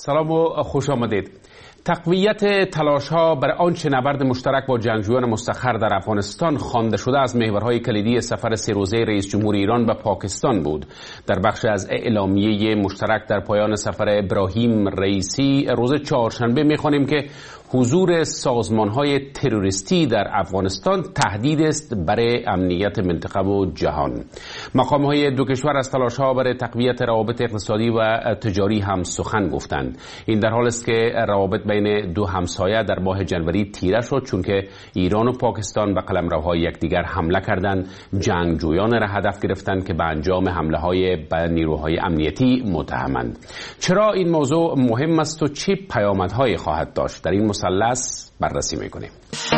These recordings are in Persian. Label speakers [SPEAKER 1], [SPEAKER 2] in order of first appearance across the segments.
[SPEAKER 1] سلام و خوش آمدید. تقویت تلاش‌ها برای آنچه نبرد مشترک با جنگجویان مستخر در افغانستان خوانده شده از محورهای کلیدی سفر 3 روزه رئیس جمهور ایران به پاکستان بود. در بخش از اعلامیه مشترک در پایان سفر ابراهیم رئیسی روز چهارشنبه می‌خوانیم که حضور سازمان‌های تروریستی در افغانستان تهدید است برای امنیت منطقه و جهان. مقام‌های دو کشور از تلاش‌ها برای تقویت روابط اقتصادی و تجاری هم سخن گفتند. این در حالی است که روابط بین دو همسایه در ماه جنوری تیره شد، چون که ایران و پاکستان به قلمروهای یکدیگر حمله کردند، جنگجویان را هدف گرفتند که به انجام حمله‌های به نیروهای امنیتی متهمند. چرا این موضوع مهم است و چه پیامدهایی خواهد داشت؟ در این مثلث بررسی می‌کنیم.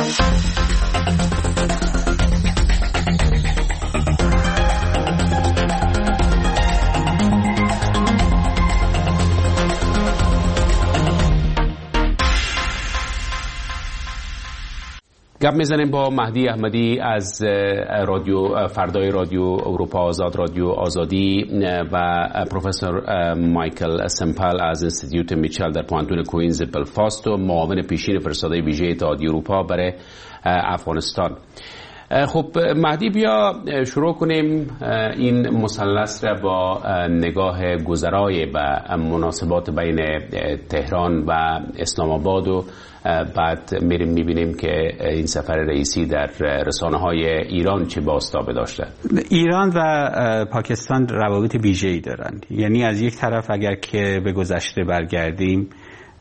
[SPEAKER 1] گپ میزنیم با مهدی احمدی از رادیو فردای رادیو اروپا آزاد، رادیو آزادی، و پروفسور مایکل سمپل از انستیتیوت میچل در پوانتون کوینز بلفاست و معاون پیشین فرستاده ویژه اتحادیه اروپا برای افغانستان. خب مهدی، بیا شروع کنیم این مثلث را با نگاه گذرای به مناسبات بین تهران و اسلام آباد و بعد میریم میبینیم که این سفر رئیسی در رسانه‌های ایران چه بازتابی داشته. ایران و پاکستان روابط ویژه‌ای دارند. یعنی از یک طرف اگر که به گذشته برگردیم،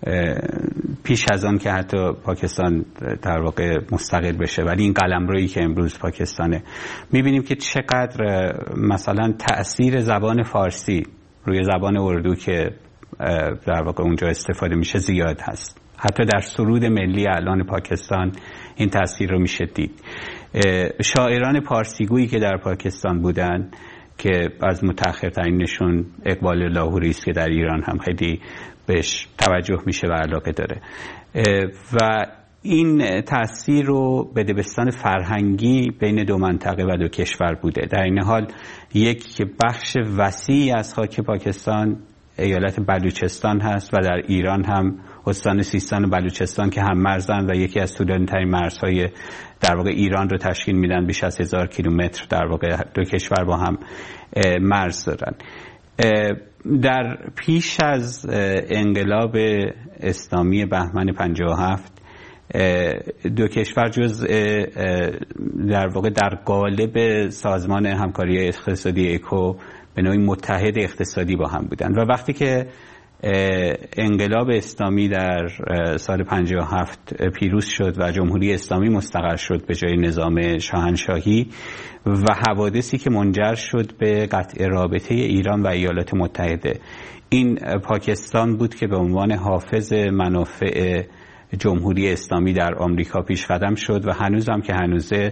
[SPEAKER 1] پیش از آن که حتی پاکستان در واقع مستقل بشه، ولی این قلمرویی که امروز پاکستانه، میبینیم که چقدر مثلا تأثیر زبان فارسی روی زبان اردو که در واقع اونجا استفاده میشه زیاد هست. حتی در سرود ملی الان پاکستان این تأثیر رو میشه دید. شاعران پارسیگویی که در پاکستان بودن که از متأخرترینشون اقبال لاهوری است که در ایران هم خیلی بهش توجه میشه و علاقه داره، و این تأثیر رو به دبستان فرهنگی بین دو منطقه و دو کشور بوده. در این حال یک بخش وسیعی از خاک پاکستان ایالت بلوچستان هست و در ایران هم استان سیستان و بلوچستان که هم مرزن و یکی از طولانی‌ترین مرزهای در واقع ایران رو تشکیل میدن. بیش از 1000 کیلومتر در واقع دو کشور با هم مرز دارن. در پیش از انقلاب اسلامی بهمن 57 دو کشور جز در واقع در قالب سازمان همکاری اقتصادی اکو به نوعی متحد اقتصادی با هم بودند و وقتی که انقلاب اسلامی در سال 57 پیروز شد و جمهوری اسلامی مستقر شد به جای نظام شاهنشاهی و حوادثی که منجر شد به قطع رابطه ایران و ایالات متحده، این پاکستان بود که به عنوان حافظ منافع جمهوری اسلامی در آمریکا پیش قدم شد و هنوزم که هنوزه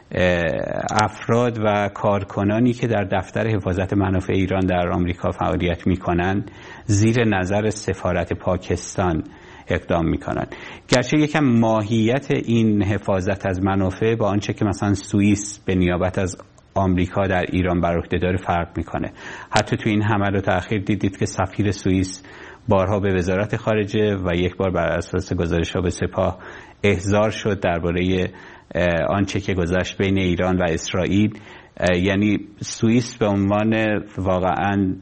[SPEAKER 1] افراد و کارکنانی که در دفتر حفاظت منافع ایران در آمریکا فعالیت می‌کنند زیر نظر سفارت پاکستان اقدام می‌کنند. گرچه یکم ماهیت این حفاظت از منافع با آنچه که مثلا سوئیس به نیابت از آمریکا در ایران بر عهده داره فرق می‌کنه. حتی تو این حملات اخیر دیدید که سفیر سوئیس بارها به وزارت خارجه و یک بار بر اساس گزارش‌ها به سپاه احضار شد درباره آنچه که گذشت بین ایران و اسرائیل. یعنی سوئیس به عنوان واقعا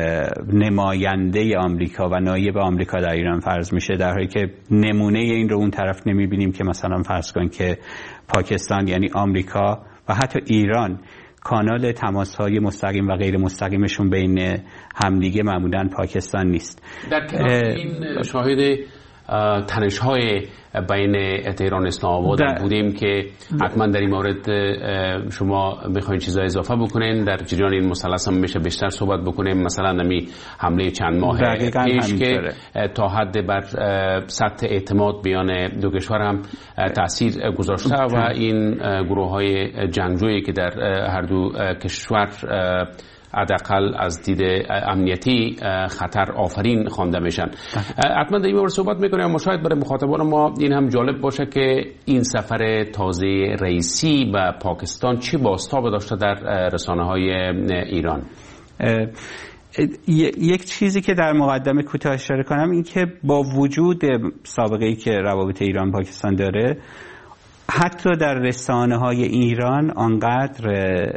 [SPEAKER 1] نماینده آمریکا و نایب آمریکا در ایران فرض میشه، در حالی که نمونه این رو اون طرف نمیبینیم که مثلا فرض کن که پاکستان یعنی آمریکا و حتی ایران کانال تماس‌های مستقیم و غیر مستقیمشون بین همدیگه معمولاً پاکستان نیست. در کنار این شاهد تنش‌های بین تهران و اسلام آباد بودیم که حتما در این مورد شما میخواین چیزا اضافه بکنین. در جریان این مثلث هم میشه بیشتر صحبت بکنیم. مثلا نمی حمله چند ماه پیش که تا حد بر سطح اعتماد بیان دو کشور هم تاثیر گذاشته و این گروه‌های جنگجویی که در هر دو کشور حداقل از دید امنیتی خطر آفرین خوانده میشن. حتما در این مورد صحبت میکنیم، اما شاید برای مخاطبان ما این هم جالب باشه که این سفر تازه رئیسی به پاکستان چه بازتاب داشته در رسانه‌های ایران.
[SPEAKER 2] یک چیزی که در مقدمه کوتاه اشاره کنم این که با وجود سابقه‌ای که روابط ایران پاکستان داره، حتی در رسانه‌های ایران آنقدر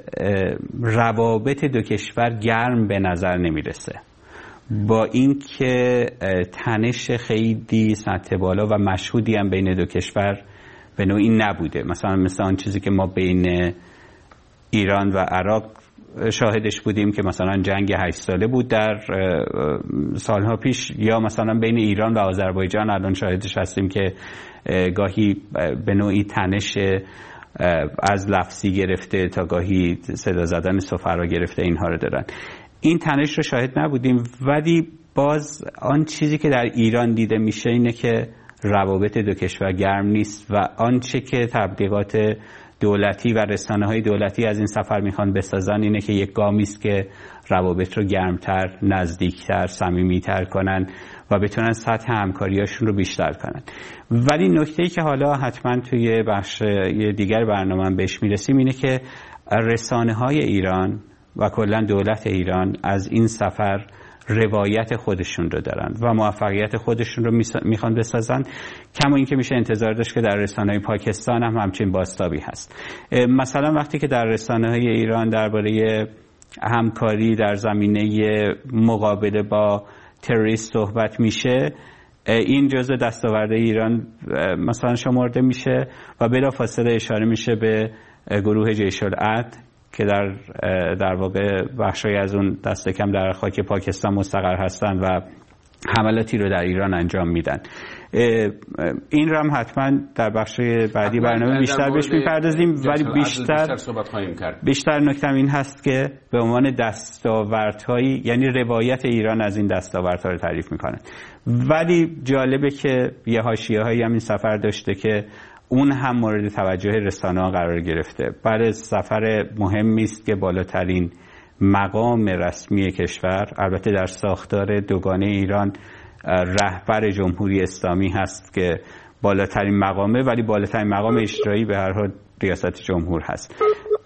[SPEAKER 2] روابط دو کشور گرم به نظر نمیرسه، با اینکه تنش خیلی سطح بالا و مشهودی هم بین دو کشور به نوعی نبوده. مثلا آن چیزی که ما بین ایران و عراق شاهدش بودیم که مثلا جنگ 8 ساله بود در سالها پیش، یا مثلا بین ایران و آذربایجان الان شاهدش هستیم که گاهی به نوعی تنش از لفظی گرفته تا گاهی صدا زدن سفرا گرفته اینها رو دارن. این تنش رو شاهد نبودیم، ولی باز آن چیزی که در ایران دیده میشه اینه که روابط دو کشور گرم نیست و آنچه که تبلیغات دولتی و رسانه‌های دولتی از این سفر میخوان بسازن اینه که یک گامی است که روابط رو گرمتر، نزدیکتر، صمیمیتر کنن و بتونن سطح همکاریاشون رو بیشتر کنن. ولی نکته‌ای که حالا حتما توی بخش دیگر برنامه بهش میرسیم اینه که رسانه‌های ایران و کلا دولت ایران از این سفر روایت خودشون رو دارن و موفقیت خودشون رو میخوان بسازن، کما این که میشه انتظار داشت که در رسانه‌های پاکستان هم همچین بازتابی هست. مثلا وقتی که در رسانه‌های ایران درباره همکاری در زمینه مقابله با تروریست صحبت میشه، این جزء دستاورد ایران مثلا شمرده میشه و بلافاصله اشاره میشه به گروه جیش العدل که در واقع بخشی از اون دست کم در خاک پاکستان مستقر هستن و حملاتی رو در ایران انجام میدن. این رو هم حتما در بخش بعدی برنامه بیشتر بهش میپردازیم، ولی بیشتر نکتم این هست که به عنوان دستاوردهایی، یعنی روایت ایران از این دستاوردها رو تعریف میکنن. ولی جالبه که یه حاشیه‌هایی هم این سفر داشته که اون هم مورد توجه رسانه‌ها قرار گرفته. برای سفر مهمی است که بالاترین مقام رسمی کشور، البته در ساختار دوگانه ایران رهبر جمهوری اسلامی هست که بالاترین مقامه، ولی بالاترین مقام اجرایی به هر حال ریاست جمهور هست.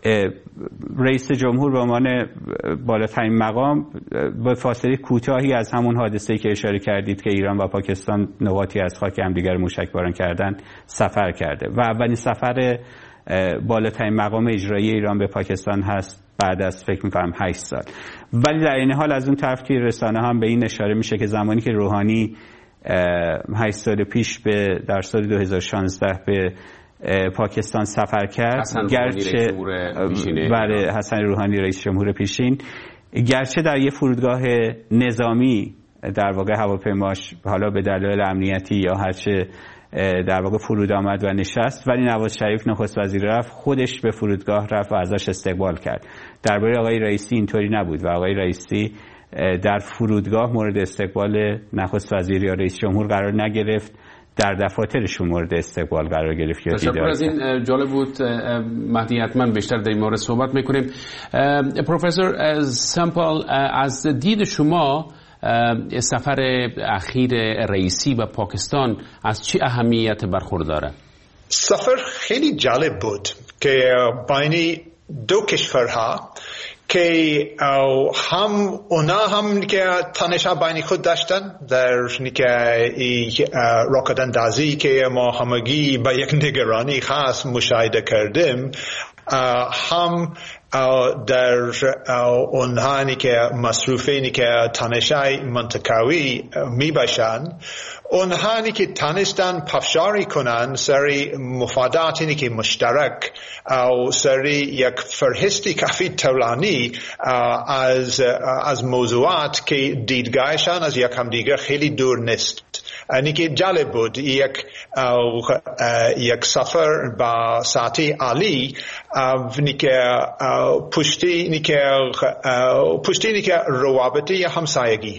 [SPEAKER 2] رئیس جمهور به عنوان بالاترین مقام با فاصله کوتاهی از همون حادثه‌ای که اشاره کردید که ایران و پاکستان نقاطی از خاک همدیگر موشکباران کردن سفر کرده و اولین سفر بالاترین مقام اجرایی ایران به پاکستان هست بعد از فکر می‌کنم 8 سال. ولی در این حال از اون طرف توی رسانه هم به این اشاره میشه که زمانی که روحانی 8 سال پیش در سال 2016 به پاکستان سفر کرد، گرچه برای حسن روحانی رئیس جمهور پیشین، گرچه در یه فرودگاه نظامی در واقع هواپیماش حالا به دلایل امنیتی یا هرچه در واقع فرود آمد و نشست، ولی نواز شریف نخست وزیر رفت، خودش به فرودگاه رفت و ازش استقبال کرد. درباره آقای رئیسی اینطوری نبود و آقای رئیسی در فرودگاه مورد استقبال نخست وزیر یا رئیس جمهور قرار نگرفت، در دفاترشون مورد استقبال قرار گرفت.
[SPEAKER 1] تشکر از این جالب بود. مهدی حتما بیشتر در این مورد صحبت میکنیم. پروفسور سمپل، از دید شما سفر اخیر رئیسی به پاکستان از چه اهمیت برخورداره؟
[SPEAKER 3] سفر خیلی جالب بود که بین دو کشورها که اونا هم که تنش‌ها بین خود داشتن در راکت اندازی که ما همگی با یک نگرانی خاص مشاهده کردیم، هم در اونهایی که مصروفینی که تنش‌های منطقوی می باشند، اونهایی که تانستن پافشاری کنن سری مفاداتی که مشترک او سری یک فرهستی کافی طولانی از موضوعات که دیدگاهشان از یک همدیگر خیلی دور نیست. اینی که جالب بود یک سفر با سطح عالی پشتی که روابطی همسایگی.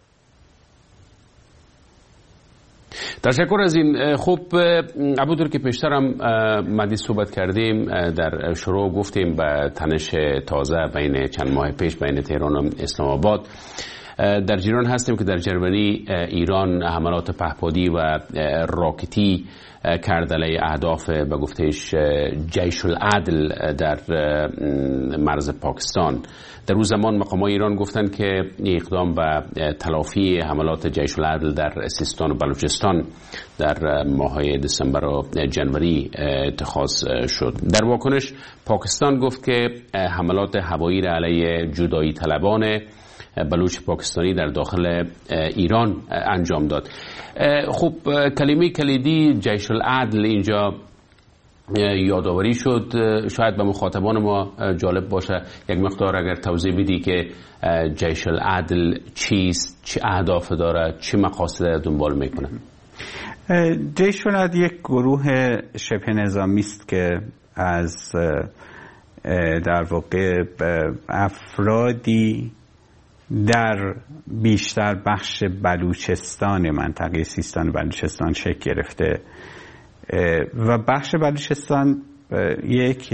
[SPEAKER 1] تشکر از این. خب همونطور که پیشترم مدی صحبت کردیم، در شروع گفتیم به تنش تازه بین چند ماه پیش بین تهران و اسلام آباد. در جریان هستیم که در جرمنی ایران حملات پهپادی و راکتی کرد علیه اهداف به گفتهش جیش العدل در مرز پاکستان. در اون زمان مقامات ایران گفتند که اقدام به تلافی حملات جیش العدل در سیستان و بلوچستان در ماه‌های دسامبر و جنوری اتخاذ شد. در واکنش پاکستان گفت که حملات هوایی علیه جدایی طلبان بلوچ پاکستانی در داخل ایران انجام داد. خب کلمه کلیدی جیش العدل اینجا یادآوری شد. شاید به مخاطبان ما جالب باشه یک مقدار اگر توضیح بدی که جیش العدل چیست، چه اهداف داره، چه مقاصد دنبال میکنه؟
[SPEAKER 2] جیش العدل یک گروه شبه نظامی است که از در واقع افرادی در بیشتر بخش بلوچستان منطقه سیستان بلوچستان شکل گرفته و بخش بلوچستان یک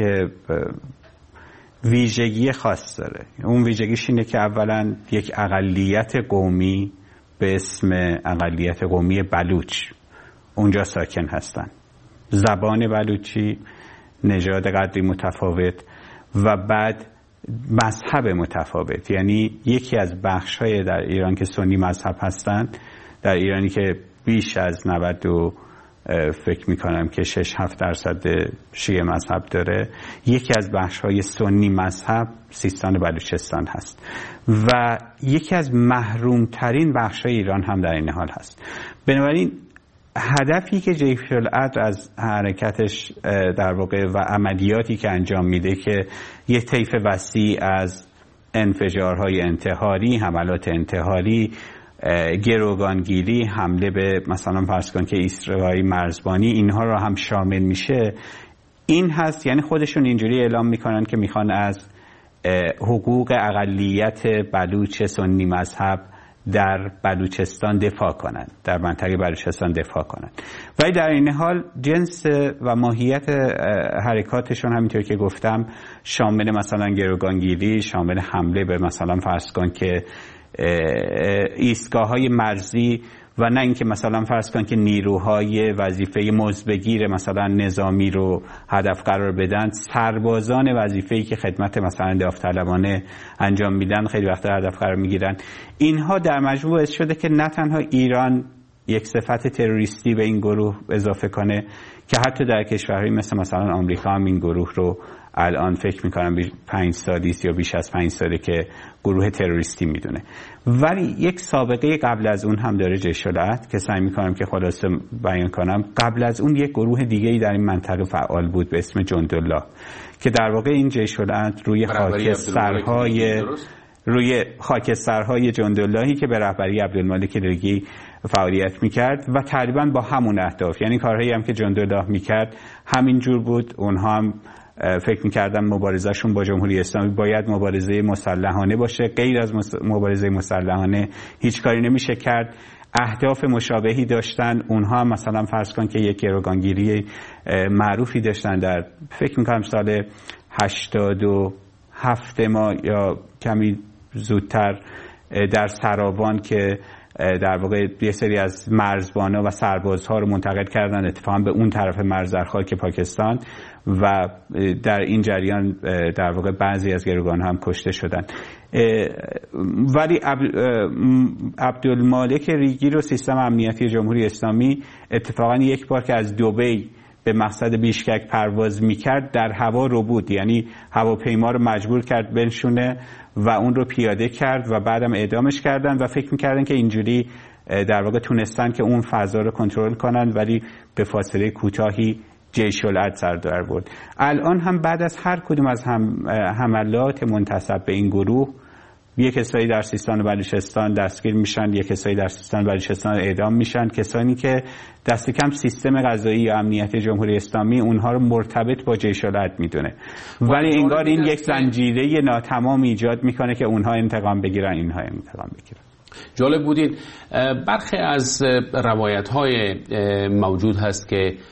[SPEAKER 2] ویژگی خاص داره. اون ویژگیش اینه که اولا یک اقلیت قومی به اسم اقلیت قومی بلوچ اونجا ساکن هستن، زبان بلوچی، نژاد قدری متفاوت و بعد مذهب متفاوت. یعنی یکی از بخش‌های در ایران که سنی مذهب هستند، در ایرانی که بیش از 90 فکر میکنم که 6-7% شیعه مذهب داره، یکی از بخش‌های سنی مذهب سیستان بلوچستان هست و یکی از محرومترین بخش‌های ایران هم در این حال هست. بنابراین هدفی که جیش العدل از حرکتش در واقع و عملیاتی که انجام میده که یه طیف وسیع از انفجارهای انتحاری، حملات انتحاری، گروگانگیری، حمله به مثلا فرض کن که ایستگاه‌های مرزبانی، اینها رو هم شامل میشه، این هست. یعنی خودشون اینجوری اعلام میکنن که میخوان از حقوق اقلیت بلوچ سنی مذهب در بلوچستان دفاع کنند، در منطقه بلوچستان دفاع کنند. ولی در این حال جنس و ماهیت حرکاتشون همینطور که گفتم شامل مثلا گروگانگیری، شامل حمله به مثلا فرض کن که ایستگاه‌های مرزی و نه اینکه مثلا فرض کن که نیروهای وظیفه مزبگیر مثلا نظامی رو هدف قرار بدن، سربازان وظیفه‌ای که خدمت مثلا داوطلبانه انجام میدن خیلی وقتا هدف قرار میگیرن. اینها در مجموع باعث شده که نه تنها ایران یک صفت تروریستی به این گروه اضافه کنه که حتی در کشورهایی مثلا آمریکا هم این گروه رو الان فکر میکنم 5 سالی یا بیش از 5 ساله که گروه تروریستی میدونه. ولی یک سابقه قبل از اون هم داره جیش العدل که سعی میکنم که خلاصه بیان کنم. قبل از اون یک گروه دیگه‌ای در این منطقه فعال بود به اسم جندالله که در واقع این جیش العدل روی خاکسترهای جنداللهی که به رهبری عبدالمالک ریگی فعالیت میکرد و تقریبا با همون اهداف، یعنی کارهایی هم که جندالله میکرد همین جور بود. اونها هم فکر میکردم مبارزهشون با جمهوری اسلامی باید مبارزه مسلحانه باشه، غیر از مبارزه مسلحانه هیچ کاری نمیشه کرد. اهداف مشابهی داشتن اونها، مثلا فرض کن که یک گروگانگیری معروفی داشتن در فکر میکنم سال 87 ما یا کمی زودتر در سراوان که در واقع یه سری از مرزبانا و سربازها رو منتقل کردن اتفاقا به اون طرف مرز در خاک پاکستان و در این جریان در واقع بعضی از گروگان‌ها هم کشته شدن. ولی عبدالمالک ریگی رو سیستم امنیتی جمهوری اسلامی اتفاقا یک بار که از دبی به مقصد بیشکک پرواز میکرد در هوا رو بود، یعنی هواپیما رو مجبور کرد بنشونه و اون رو پیاده کرد و بعدم اعدامش کردن و فکر میکردن که اینجوری در واقع تونستن که اون فضا رو کنترل کنن، ولی به فاصله کوتاهی جیش العدل سر در برد. الان هم بعد از هر کدوم از حملات منتسب به این گروه یک کسایی در سیستان و بلوچستان دستگیر میشن، یک کسایی در سیستان و بلوچستان اعدام میشن، کسانی که دست کم سیستم قضایی یا امنیت جمهوری اسلامی اونها رو مرتبط با جیش العدل میدونه، ولی انگار این یک زنجیره ناتمام ایجاد میکنه که اونها انتقام بگیرن اینها انتقام بگیرن.
[SPEAKER 1] جالب بودین. برخی از روایت‌های موجود هست که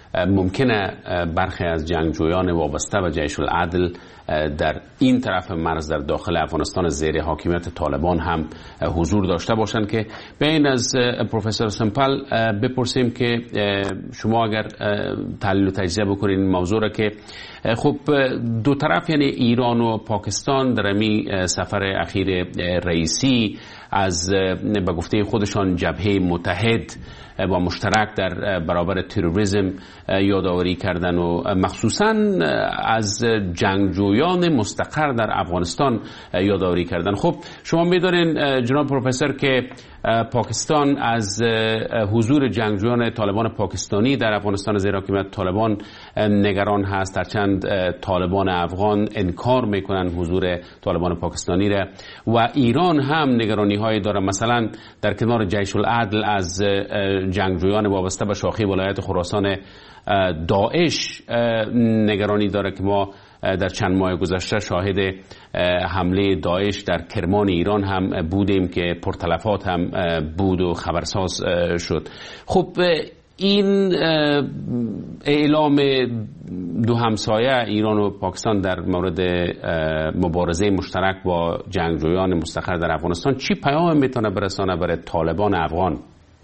[SPEAKER 1] ممکنه برخی از جنگجویان وابسته به جیش العدل در این طرف مرز در داخل افغانستان زیر حاکمیت طالبان هم حضور داشته باشند که بین از پروفسور سمپل بپرسیم که شما اگر تحلیل و تجزیه بکنین موضوع را که خب دو طرف یعنی ایران و پاکستان در این سفر اخیر رئیسی از به گفته خودشان جبهه متحد و مشترک در برابر تروریسم یادآوری کردن و مخصوصا از جنگجویان مستقر در افغانستان یادآوری کردن. خب شما می‌دونین جناب پروفسور که پاکستان از حضور جنگجویان طالبان پاکستانی در افغانستان زیر حاکمیت طالبان نگران هست، هرچند طالبان افغان انکار میکنن حضور طالبان پاکستانی را و ایران هم نگرانی هایی داره، مثلا در کنار جیش العدل از جنگجویان وابسته به شاخه ولایت خراسان داعش نگرانی داره که ما در چند ماه گذشته شاهد حمله داعش در کرمان ایران هم بودیم که پرتلفات هم بود و خبرساز شد. خب این اعلام دو همسایه ایران و پاکستان در مورد مبارزه مشترک با جنگجویان مستقر در افغانستان چی پیام میتونه برسانه برای طالبان افغان؟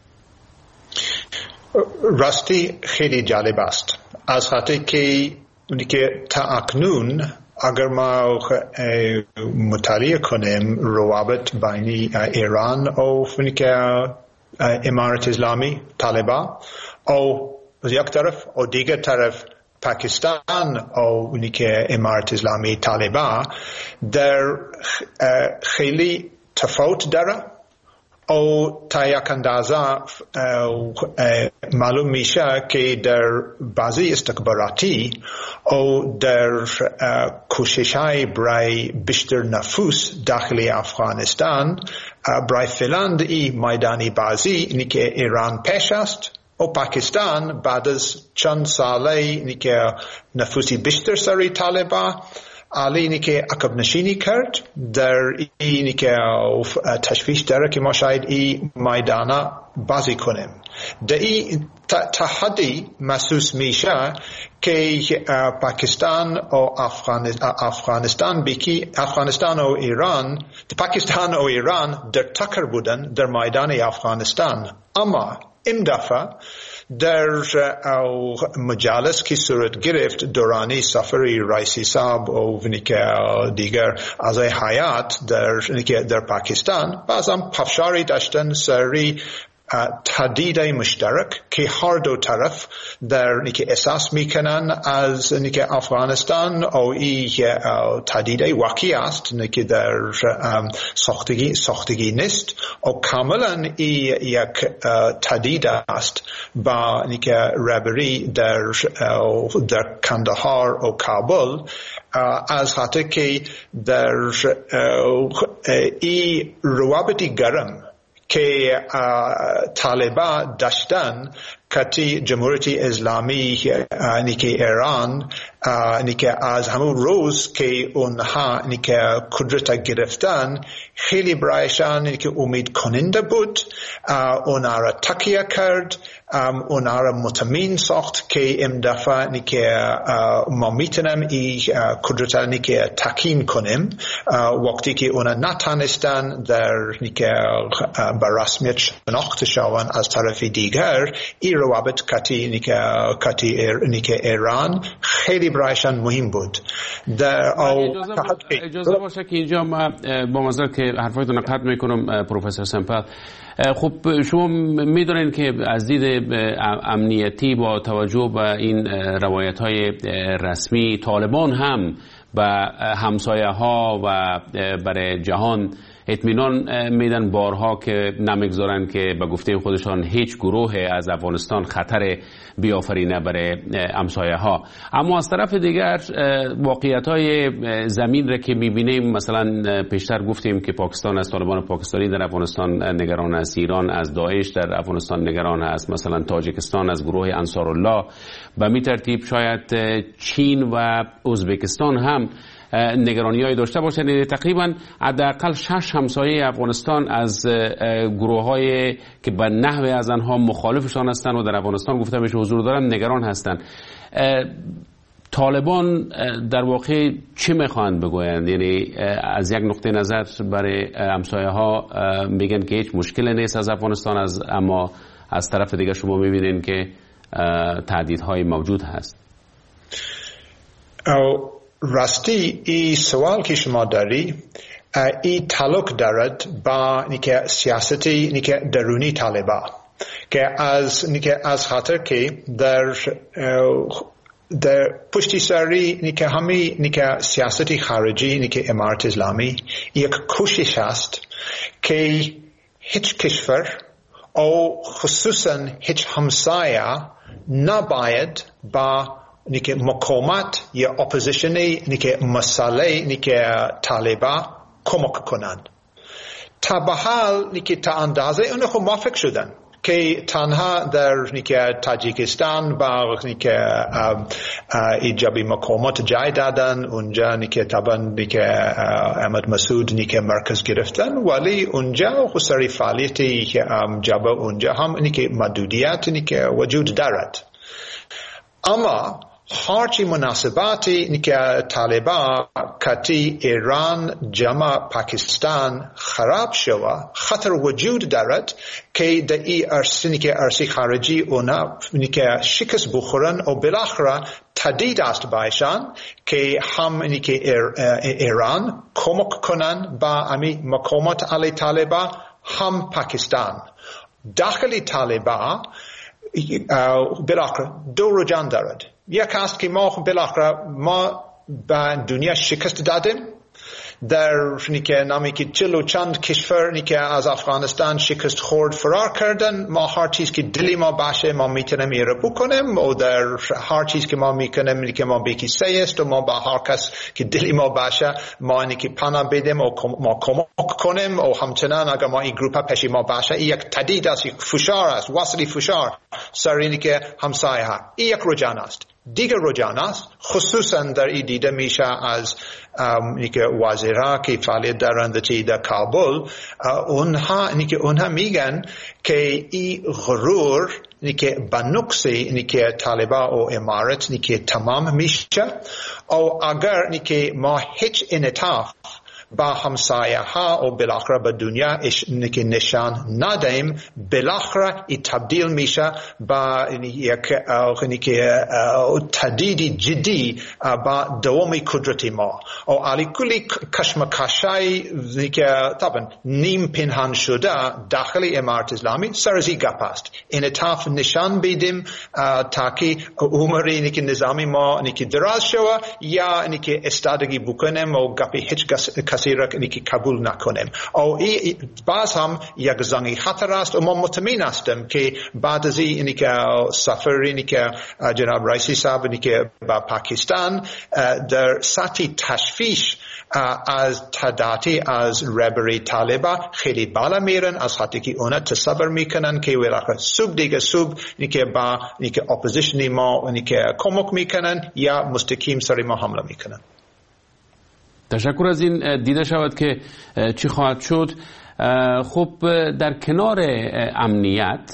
[SPEAKER 3] راستی خیلی جالب است، از خاطر که تا اکنون اگر ما مطالعه کنیم روابط بین ایران و امارت اسلامی طالبان او از یک طرف و دیگر طرف پاکستان و امارت اسلامی طالبان در خیلی تفاوت داره او تا یک اندازه معلوم میشه که در بعضی استخباراتی او در کوشش‌های برای بیشتر نفوذ داخل افغانستان برای فعلا این میدانی بازی اینی که ایران پیش است و پاکستان بعد از چند ساله اینی که نفوذی بیشتر سری طالبان اینی که عقب نشینی کرد در اینی که تشویش داره که ما شاید این میدانه بازی کنیم. در این تحدی محسوس میشه که پاکستان و افغانستان و ایران پاکستان و ایران در تکر بودن در میدان افغانستان، اما این دفعه در مجالس که صورت گرفت دورانی سفری رئیسی صاحب و دیگر اعضای هیئت در پاکستان بعضا پافشاری داشتن سری تهدید مشترک که هر دو طرف در احساس میکنن از افغانستان او این تهدید واقعی است که در ساختگی نیست و کاملا این یک تهدید است با رهبری در کندهار و کابل، از خاطر که در این روابطی گرم که طالبان داشتن کتی جمهوری اسلامی که ایران که از همون روز که اونها که قدرت گرفتن خیلی برایشان که امید کننده بود، اونها را تکیه کرد، اونها را مطمئن ساخت که این دفعه که ما میتونیم این قدرت که تکین کنیم وقتی که اونها نتانستن در به رسمیت شناخته شوند از طرف دیگر. این روابط کتی ایران خیلی برایشان مهم بود.
[SPEAKER 1] اجازه باشه که اینجا ما با معذرت که حرفایتون قطع میکنم پروفسور سمپل، خب شما میدونین که از دید امنیتی با توجه به این روایت های رسمی طالبان هم به همسایه ها و برای جهان اطمینان میدن بارها که نمیگذارن که به گفته خودشان هیچ گروه از افغانستان خطر بیافرینه برای همسایه ها. اما از طرف دیگر واقعیت های زمین را که میبینیم، مثلا پیشتر گفتیم که پاکستان از طالبان پاکستانی در افغانستان نگران است، ایران از داعش در افغانستان نگران است، مثلا تاجیکستان از گروه انصارالله، به می ترتیب شاید چین و ازبکستان هم نگرانی‌های داشته باشند. تقریبا حداقل 6 همسایه افغانستان از گروه‌های که به نحوی از آنها مخالفشان هستند و در افغانستان گفته میشه حضور دارند نگران هستند. طالبان در واقع چی میخواهند بگویند؟ یعنی از یک نقطه نظر برای همسایه ها میگن که هیچ مشکلی نیست از افغانستان، اما از طرف دیگه شما میبینین که تهدیدهای موجود هست.
[SPEAKER 3] راستی این سوال که شما داری این تعلق دارد با سیاستی درونی طالبان که از خاطر که در پشتی سری همین سیاست خارجی امارت اسلامی یک کوشش است که هیچ کشور او خصوصا هیچ همسایه نباید با مقاومت یا اپوزیشنی مسئله طالبان کمک کنند. تا به حال تا اندازه اونها موافق شدن که تنها در تاجیکستان با ایجابی مقاومت جای دادن، اونجا طبعا احمد مسعود مرکز گرفتن، ولی اونجا خساری فعالیتی جبه اونجا هم محدودیت وجود دارد. اما هرچی مناسباتی که طالبان کتی ایران جمع پاکستان خراب شود خطر وجود دارد که در این عرصه خارجی اونا شکست بخورن و بالاخره تهدید است بایشان که هم ایران کمک کنن با امی مقاومت علی طالبان هم پاکستان. داخل طالبان بالاخره دو رجحان دارد. یک است که ما به دنیا شکست دادیم در نامی که چلو چند کشور از افغانستان شکست خورد فرار کردن. ما هر چیز که دلی ما باشه ما میتونیم ایره بکنیم و در هر چیز که ما میکنیم که ما بیکی سیست و ما با هر کس که دلی ما باشه ما که پناه بدیم و ما کمک کنیم و همچنان اگر ما این گروه پیشی ما باشه یک تهدید است، یک فشار است، وصلی فشار سر اینی که همسایه ها. این یک رجحان است. دیگر رجحان است خصوصا در این دیده میشه از وزیرها که فعالیت دارند در کابل. اونها میگن که این غرور به نقصی طالبان و امارت تمام میشه و اگر ما هیچ انعطاف با همسایه ها و بالاخره به دنیا نشان ندهیم بالاخره این تبدیل میشه با یک تهدید جدی با دوام قدرت ما و علی کلی کشمکشای که طبعا نیم پنهان شده داخل امارت اسلامی سرزی گپ است. انعطاف نشان بدیم تا که عمری نظامی ما دراز شود یا استادگی بکنیم و گپی هیچ کسی را که قبول نکنیم. او باز هم یک زنگ خطر است و ما مطمئن هستیم که بعد از این سفری که جناب رئیسی صاحب که با پاکستان در سطح تشویش از تعدادی از رهبری طالبان خیلی بالا میرن، از خاطر که اونا تصور میکنن که وقت صبح دیگه صبح با اپوزیشن ما کمک میکنن یا مستقیم سر ما حمله میکنن.
[SPEAKER 1] تشکر از این. دیده شود که چی خواهد شد. خب در کنار امنیت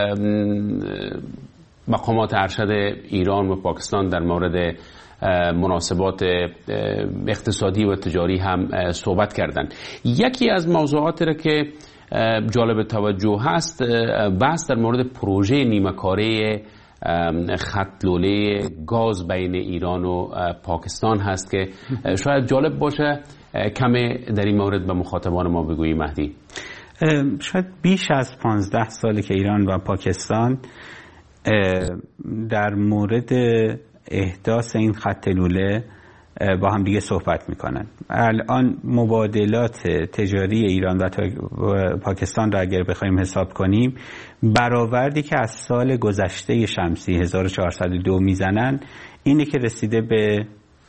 [SPEAKER 1] مقامات ارشد ایران و پاکستان در مورد مناسبات اقتصادی و تجاری هم صحبت کردند. یکی از موضوعاتی را که جالب توجه هست بحث در مورد پروژه نیمه‌کاره خط لوله گاز بین ایران و پاکستان هست که شاید جالب باشه کمی در این مورد به مخاطبان ما بگویی مهدی.
[SPEAKER 2] شاید بیش از 15 ساله که ایران و پاکستان در مورد احداث این خط لوله با هم دیگه صحبت میکنن. الان مبادلات تجاری ایران و پاکستان را اگر بخوایم حساب کنیم برآوردی که از سال گذشته شمسی 1402 میزنن اینه که رسیده به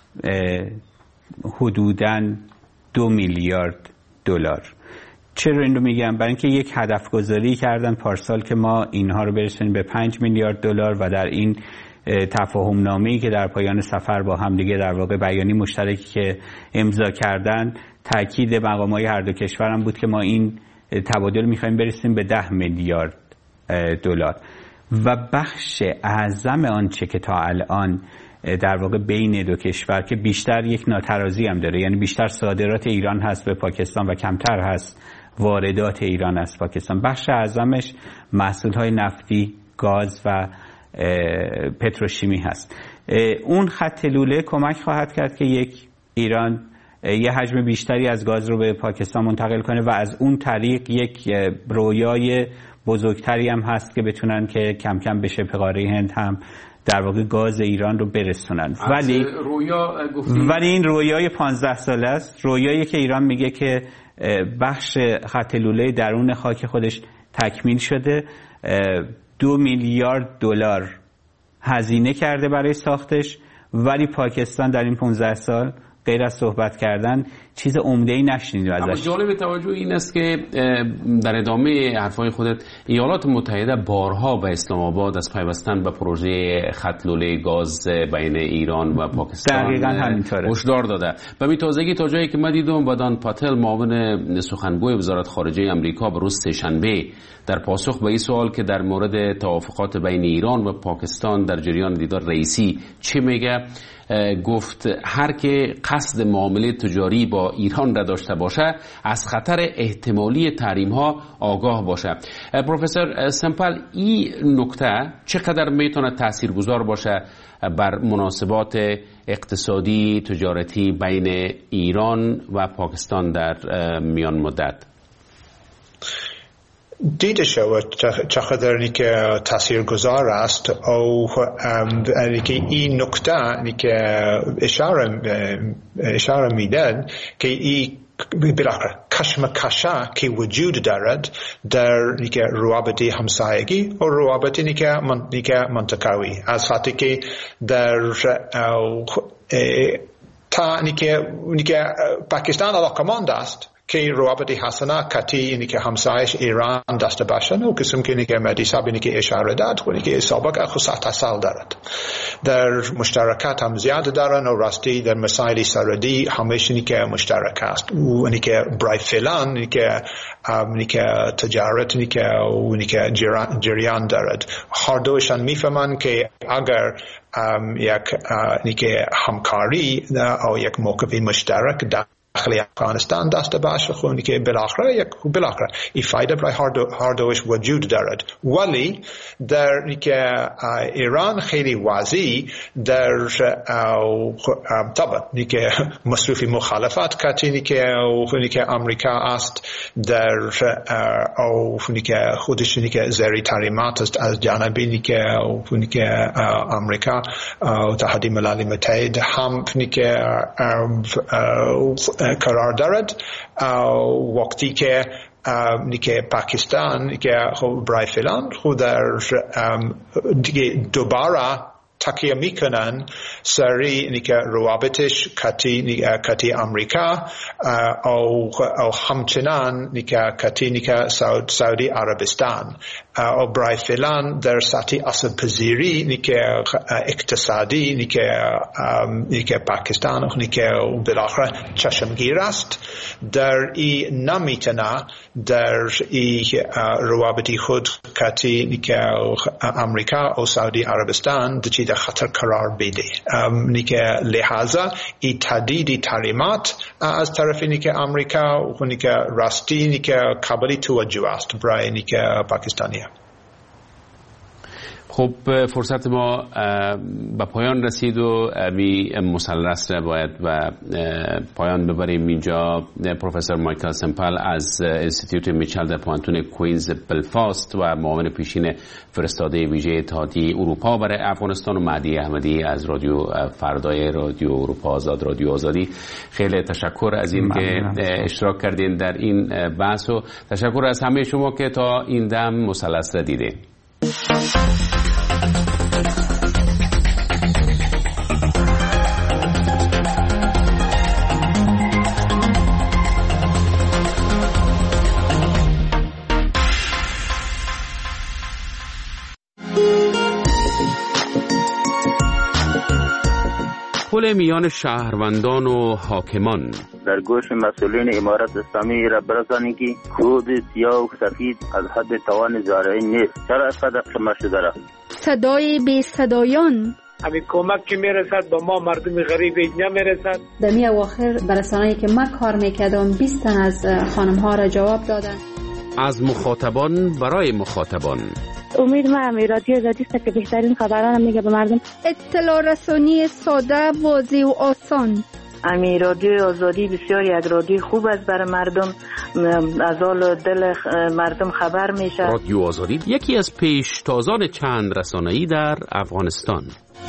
[SPEAKER 2] حدوداً 2 میلیارد دلار. چرا این رو میگم؟ برای اینکه یک هدف گذاری کردن پارسال که ما اینها رو برسونیم به 5 میلیارد دلار و در این تفاهم نامه‌ای که در پایان سفر با هم دیگه در واقع بیانیه مشترکی که امضا کردن، تاکید مقام‌های هر دو کشور هم بود که ما این تبادل می‌خوایم برسیم به 10 میلیارد دلار و بخش اعظم آنچه که تا الان در واقع بین دو کشور که بیشتر یک ناترازی هم داره، یعنی بیشتر صادرات ایران هست به پاکستان و کمتر هست واردات ایران از پاکستان، بخش اعظمش محصولات نفتی، گاز و پتروشیمی هست. اون خط لوله کمک خواهد کرد که ایران یه حجم بیشتری از گاز رو به پاکستان منتقل کنه و از اون طریق یک رویای بزرگتری هم هست که بتونن که کم کم به شبه قاره هند هم در واقع گاز ایران رو برسونن. ولی این رویای 15 ساله است، رویایی که ایران میگه که بخش خط لوله درون خاک خودش تکمیل شده، 2 میلیارد دلار هزینه کرده برای ساختش، ولی پاکستان در این 15 سال غیر از صحبت کردن چیز عمده‌ای نشنیدیم ازش.
[SPEAKER 1] اما جالب توجه این است که در ادامه حرفای خودت ایالات متحده بارها به اسلام آباد از پیوستن به پروژه خط لوله گاز بین ایران و پاکستان هشدار داده. به این تازگی تا جایی که من دیدم ودان پاتل معاون سخنگوی وزارت خارجه امریکا به روز سه‌شنبه در پاسخ به این سوال که در مورد توافقات بین ایران و پاکستان در جریان دیدار رئیسی چه میگه، گفت هر که قصد معامله تجاری با ایران را داشته باشه از خطر احتمالی تحریم ها آگاه باشه. پروفسور سمپل، این نکته چقدر میتونه تاثیرگذار باشه بر مناسبات اقتصادی تجارتی بین ایران و پاکستان در میان مدت؟
[SPEAKER 3] دیده شود چقدر که تاثیرگذار است او که این نکته که اشاره میدن که این بالاخره کشمکش که وجود دارد در روابط همسایگی و روابط منطقوی، از خاطر که در تا پاکستان علاقمند است که روابط حسنه کتی اینی که همسایش ایران داشته باشند و قسم که اینی که مهدی صاحب اینی که اشاره داد و اینی که سابقه خصوص اتصال دارد، در مشترکات هم زیاد دارن و راستی در مسائل سرحدی همیشه اینی که مشترک است و اینی که برای فعلا اینی که تجارت اینی که جریان دارد. هر دوشان میفهمند که اگر یک اینی که همکاری او یک موقفی مشترک داخل افغانستان داشته باشه خونی که بالاخره این فایده برای هر دوش وجود دارد. ولی در ایران خیلی واضح در طبعا که مصروف مخالفت کتی که امریکا است در او که خودش که زیر تحریمات است از جانب که امریکا و اتحادیه ملل متحد هم که قرار دارد. وقتی که پاکستان که برای فعلا خود در دوباره تکیه میکنن سری که روابطش کتی امریکا او همچنان کتی سعودی عربستان او برای فعلا در سطح اصل پذیری اقتصادی که پاکستان بالاخره چشمگیر است در این نمیتونه در این روابطی خود کتی امریکا و سعودی عربستان در خطر قرار بده. لحاظا این تهدید تحریمات از طرف امریکا و راستی قابل توجه است برای پاکستانی.
[SPEAKER 1] خب فرصت ما به پایان رسید و می مثلث را باید و پایان ببریم. اینجا پروفسور مایکل سمپل از انستیتیوت میچل در پانتون کوینز بلفاست و معاون پیشین فرستاده ویژه اتحادیه اروپا برای افغانستان و مهدی احمدی از رادیو فردای رادیو اروپا آزاد، رادیو آزادی، خیلی تشکر از این که اشتراک کردین در این بحث و تشکر از همه شما که تا این دم مثلث را دیدین. تداخل میان شهروندان و حاکمان.
[SPEAKER 4] در گوش مسئولین امارت اسلامی را برسانید که کود سیاه و سفید از حد توان زارعین نیست. چرا اسقدر شما شده را؟
[SPEAKER 5] صدای بی صدایان.
[SPEAKER 6] همین کمک که میرسد به ما مردم غریب نمیرسد.
[SPEAKER 7] در می اواخر برسانه‌ای که من کار میکردم 20 تن از خانم ها را جواب دادن.
[SPEAKER 1] از مخاطبان برای مخاطبان.
[SPEAKER 8] امید من رادیو آزادی است که بهترین خبران میگه به مردم.
[SPEAKER 5] اطلاع رسانی ساده، واضح و آسان.
[SPEAKER 9] رادیو آزادی بسیار یک رادیو خوب است برای مردم، از حال دل مردم خبر میشه.
[SPEAKER 1] رادیو آزادی یکی از پیشتازان چند رسانه‌ای در افغانستان.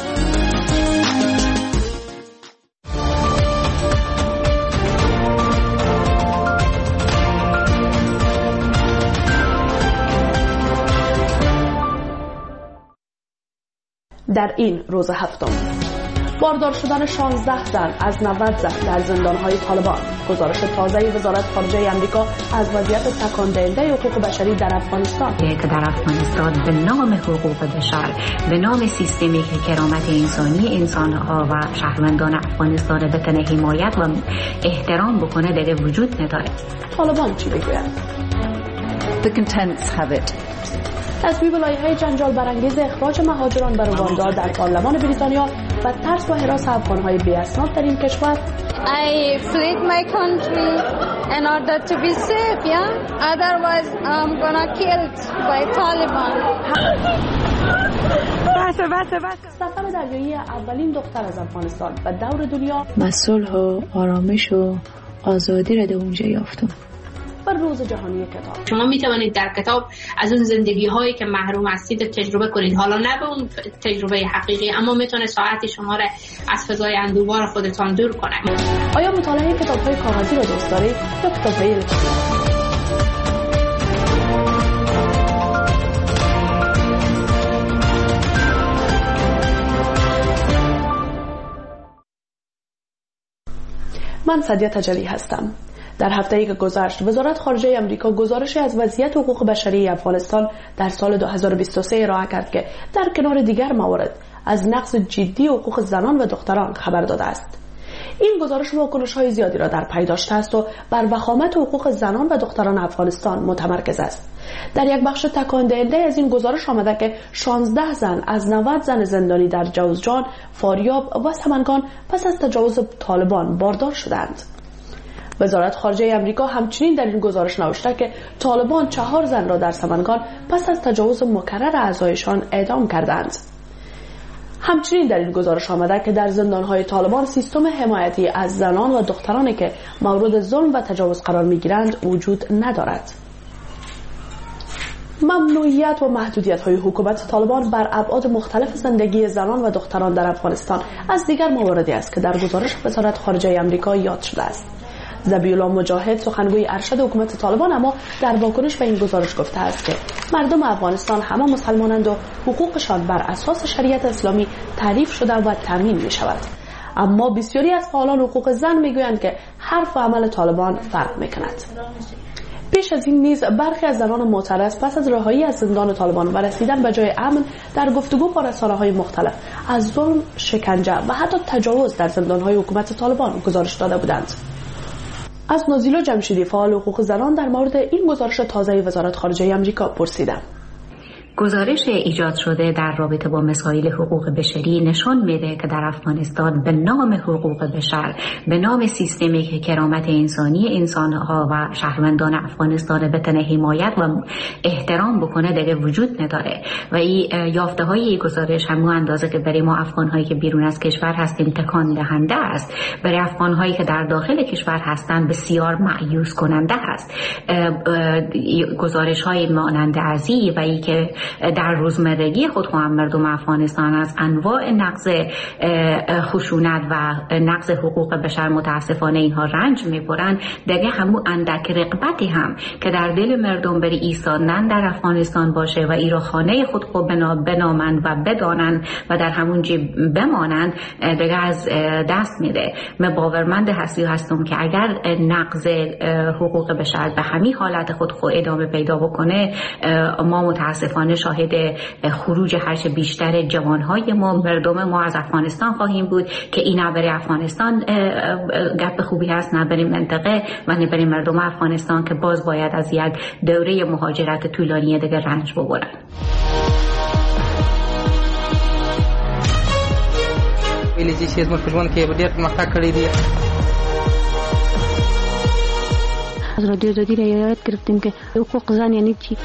[SPEAKER 10] در این روز هفتم باردار شدن 16 زن از 90 زن در زندان‌های طالبان. گزارش تازه وزارت خارجه آمریکا از وضعیت تکان دهنده حقوق بشری در افغانستان
[SPEAKER 11] که در افغانستان به نام حقوق بشر، به نام سیستمی که کرامت انسانی انسان‌ها و شهروندان افغانستان بتونه حمایت و احترام بکنه دیگه وجود نداره.
[SPEAKER 10] طالبان چی میگویند؟
[SPEAKER 12] The contents have it.
[SPEAKER 10] تصویب لایحه جنجال برانگیز اخراج مهاجران به رواندا در پارلمان بریتانیا و ترس و هراس افغان‌های بی‌اسناد در این کشور.
[SPEAKER 5] I fled my country in order to be safe, yeah? Otherwise I'm gonna killed by Taliban.
[SPEAKER 10] سفر دریایی اولین دختر از افغانستان و دور دنیا.
[SPEAKER 13] صلح و آرامش و آزادی را در اونجا یافتم.
[SPEAKER 10] و روز جهانی کتاب.
[SPEAKER 14] شما میتوانید در کتاب از اون زندگی هایی که محروم هستید تجربه کنید، حالا نه به اون تجربه حقیقی، اما میتونه ساعتی شما را از فضای اندوه‌بار خودتان دور کنه.
[SPEAKER 10] آیا مطالعه کتاب‌های کاغذی را دوست دارید یا کتاب‌های الکترونیکی؟ من سدیه تجلی هستم. در هفته‌ای که گذشت وزارت خارجه آمریکا گزارشی از وضعیت حقوق بشری افغانستان در سال 2023 ارائه کرد که در کنار دیگر موارد از نقض جدی حقوق زنان و دختران خبر داده است. این گزارش واکنش‌های زیادی را در پی داشته است و بر وخامت حقوق زنان و دختران افغانستان متمرکز است. در یک بخش تکان دهنده از این گزارش آمده که 16 زن از 90 زن زندانی در جوزجان، فاریاب و سمنگان پس از تجاوز طالبان باردار شدند. وزارت خارجه آمریکا همچنین در این گزارش نوشته که طالبان 4 زن را در سمنگان پس از تجاوز مکرر اعضایشان اعدام کردند. همچنین در این گزارش آمده که در زندان‌های طالبان سیستم حمایتی از زنان و دخترانی که مورد ظلم و تجاوز قرار می‌گیرند وجود ندارد. ممنوعیت و محدودیت‌های حکومت طالبان بر ابعاد مختلف زندگی زنان و دختران در افغانستان از دیگر مواردی است که در گزارش وزارت خارجه آمریکا یاد شده است. ذبیح‌الله مجاهد سخنگوی ارشد حکومت طالبان اما در واکنش به این گزارش گفته است که مردم افغانستان همه مسلمانند و حقوقشان بر اساس شریعت اسلامی تعریف شده و تامین می شود. اما بسیاری از فعالان حقوق زن می گویند که حرف و عمل طالبان فرق می کند. پیش از این نیز برخی از زنان معترض پس از رهایی از زندان طالبان و رسیدن به جای امن در گفتگو با رسانه‌های مختلف از ظلم، شکنجه و حتی تجاوز در زندان‌های حکومت طالبان گزارش داده بودند. از نازیلا جمشیدی فعال حقوق زنان در مورد این گزارش تازه وزارت خارجه آمریکا پرسیدم.
[SPEAKER 11] گزارش ایجاد شده در رابطه با مسائل حقوق بشری نشان میده که در افغانستان به نام حقوق بشر، به نام سیستمی که کرامت انسانی انسانها و شهروندان افغانستان بتونه حمایت و احترام بکنه دیگه وجود نداره و این یافته های گزارش همون اندازه که برای ما افغان‌هایی که بیرون از کشور هستیم تکان دهنده است، برای افغان‌هایی که در داخل کشور هستند بسیار مایوس کننده است. گزارش‌های مانند ازی و ای که در روزمرگی خود هم مردم افغانستان از انواع نقض خشونت و نقض حقوق بشر متاسفانه اینها رنج میبرند، دیگه همون اندک رغبتی هم که در دل مردم بری ایستادن در افغانستان باشه و ای را خانه خود کو بنامند و بدانند و در همون جی بمانند دیگه از دست میده. من باورمند هستم که اگر نقض حقوق بشر به همین حالت خود ادامه پیدا بکنه، ما متاسفانه همواره شاهد خروج هرچه بیشتر جوانهای ما، مردم ما از افغانستان خواهیم بود که این نه برای افغانستان گپ خوبی هست، نه برای منطقه و نه برای مردم افغانستان که باز باید از یک دوره مهاجرت طولانی دیگه رنج ببرن.
[SPEAKER 15] ویلې چې زموږ په ژوند کې ډېر پرمختګ کړی دی.
[SPEAKER 8] از رادیو آزادی را یاد گرفتیم که حقوق زن یعنی چی.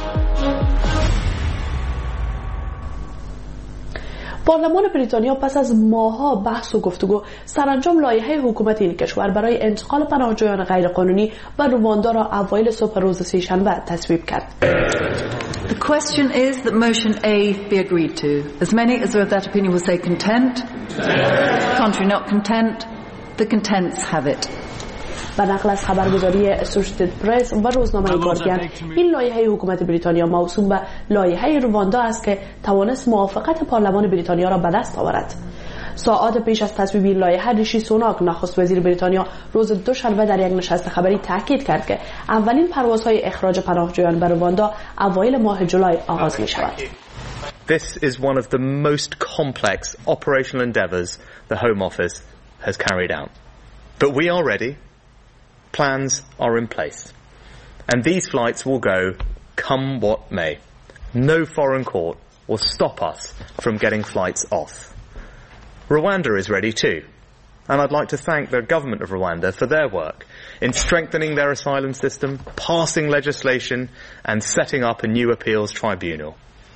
[SPEAKER 10] پارلمان بریتانیا پس از ماه‌ها بحث و گفتگو سرانجام لایحه حکومت این کشور برای انتقال پناهجویان غیرقانونی به رواندا را اوایل صبح روز سه‌شنبه تصویب کرد.
[SPEAKER 12] The question is that motion A be agreed to. As many as are of that opinion will say content. Contrary not content. The contents have it.
[SPEAKER 10] به نقل از خبرگزاری اسوسییتد پرس و روزنامه گاردین، این لایحه حکومت بریتانیا موسوم به لایحه رواندا است که توانست موافقت پارلمان بریتانیا را به دست آورد. ساعات پیش از تصویب این لایحه ریشی سوناک نخست وزیر بریتانیا روز دوشنبه در یک نشست خبری تاکید کرد که اولین پروازهای اخراج پناهجویان به رواندا اوایل ماه جولای آغاز می شود.
[SPEAKER 16] This is one of the most complex operational endeavours the Home Office has carried out. But we are ready. Plans are in place. And these flights will go come what may. No foreign court will stop us from getting flights off. Rwanda is ready too. And I'd like to thank the government of Rwanda for their work in strengthening their asylum system, passing legislation and setting up a new appeals tribunal.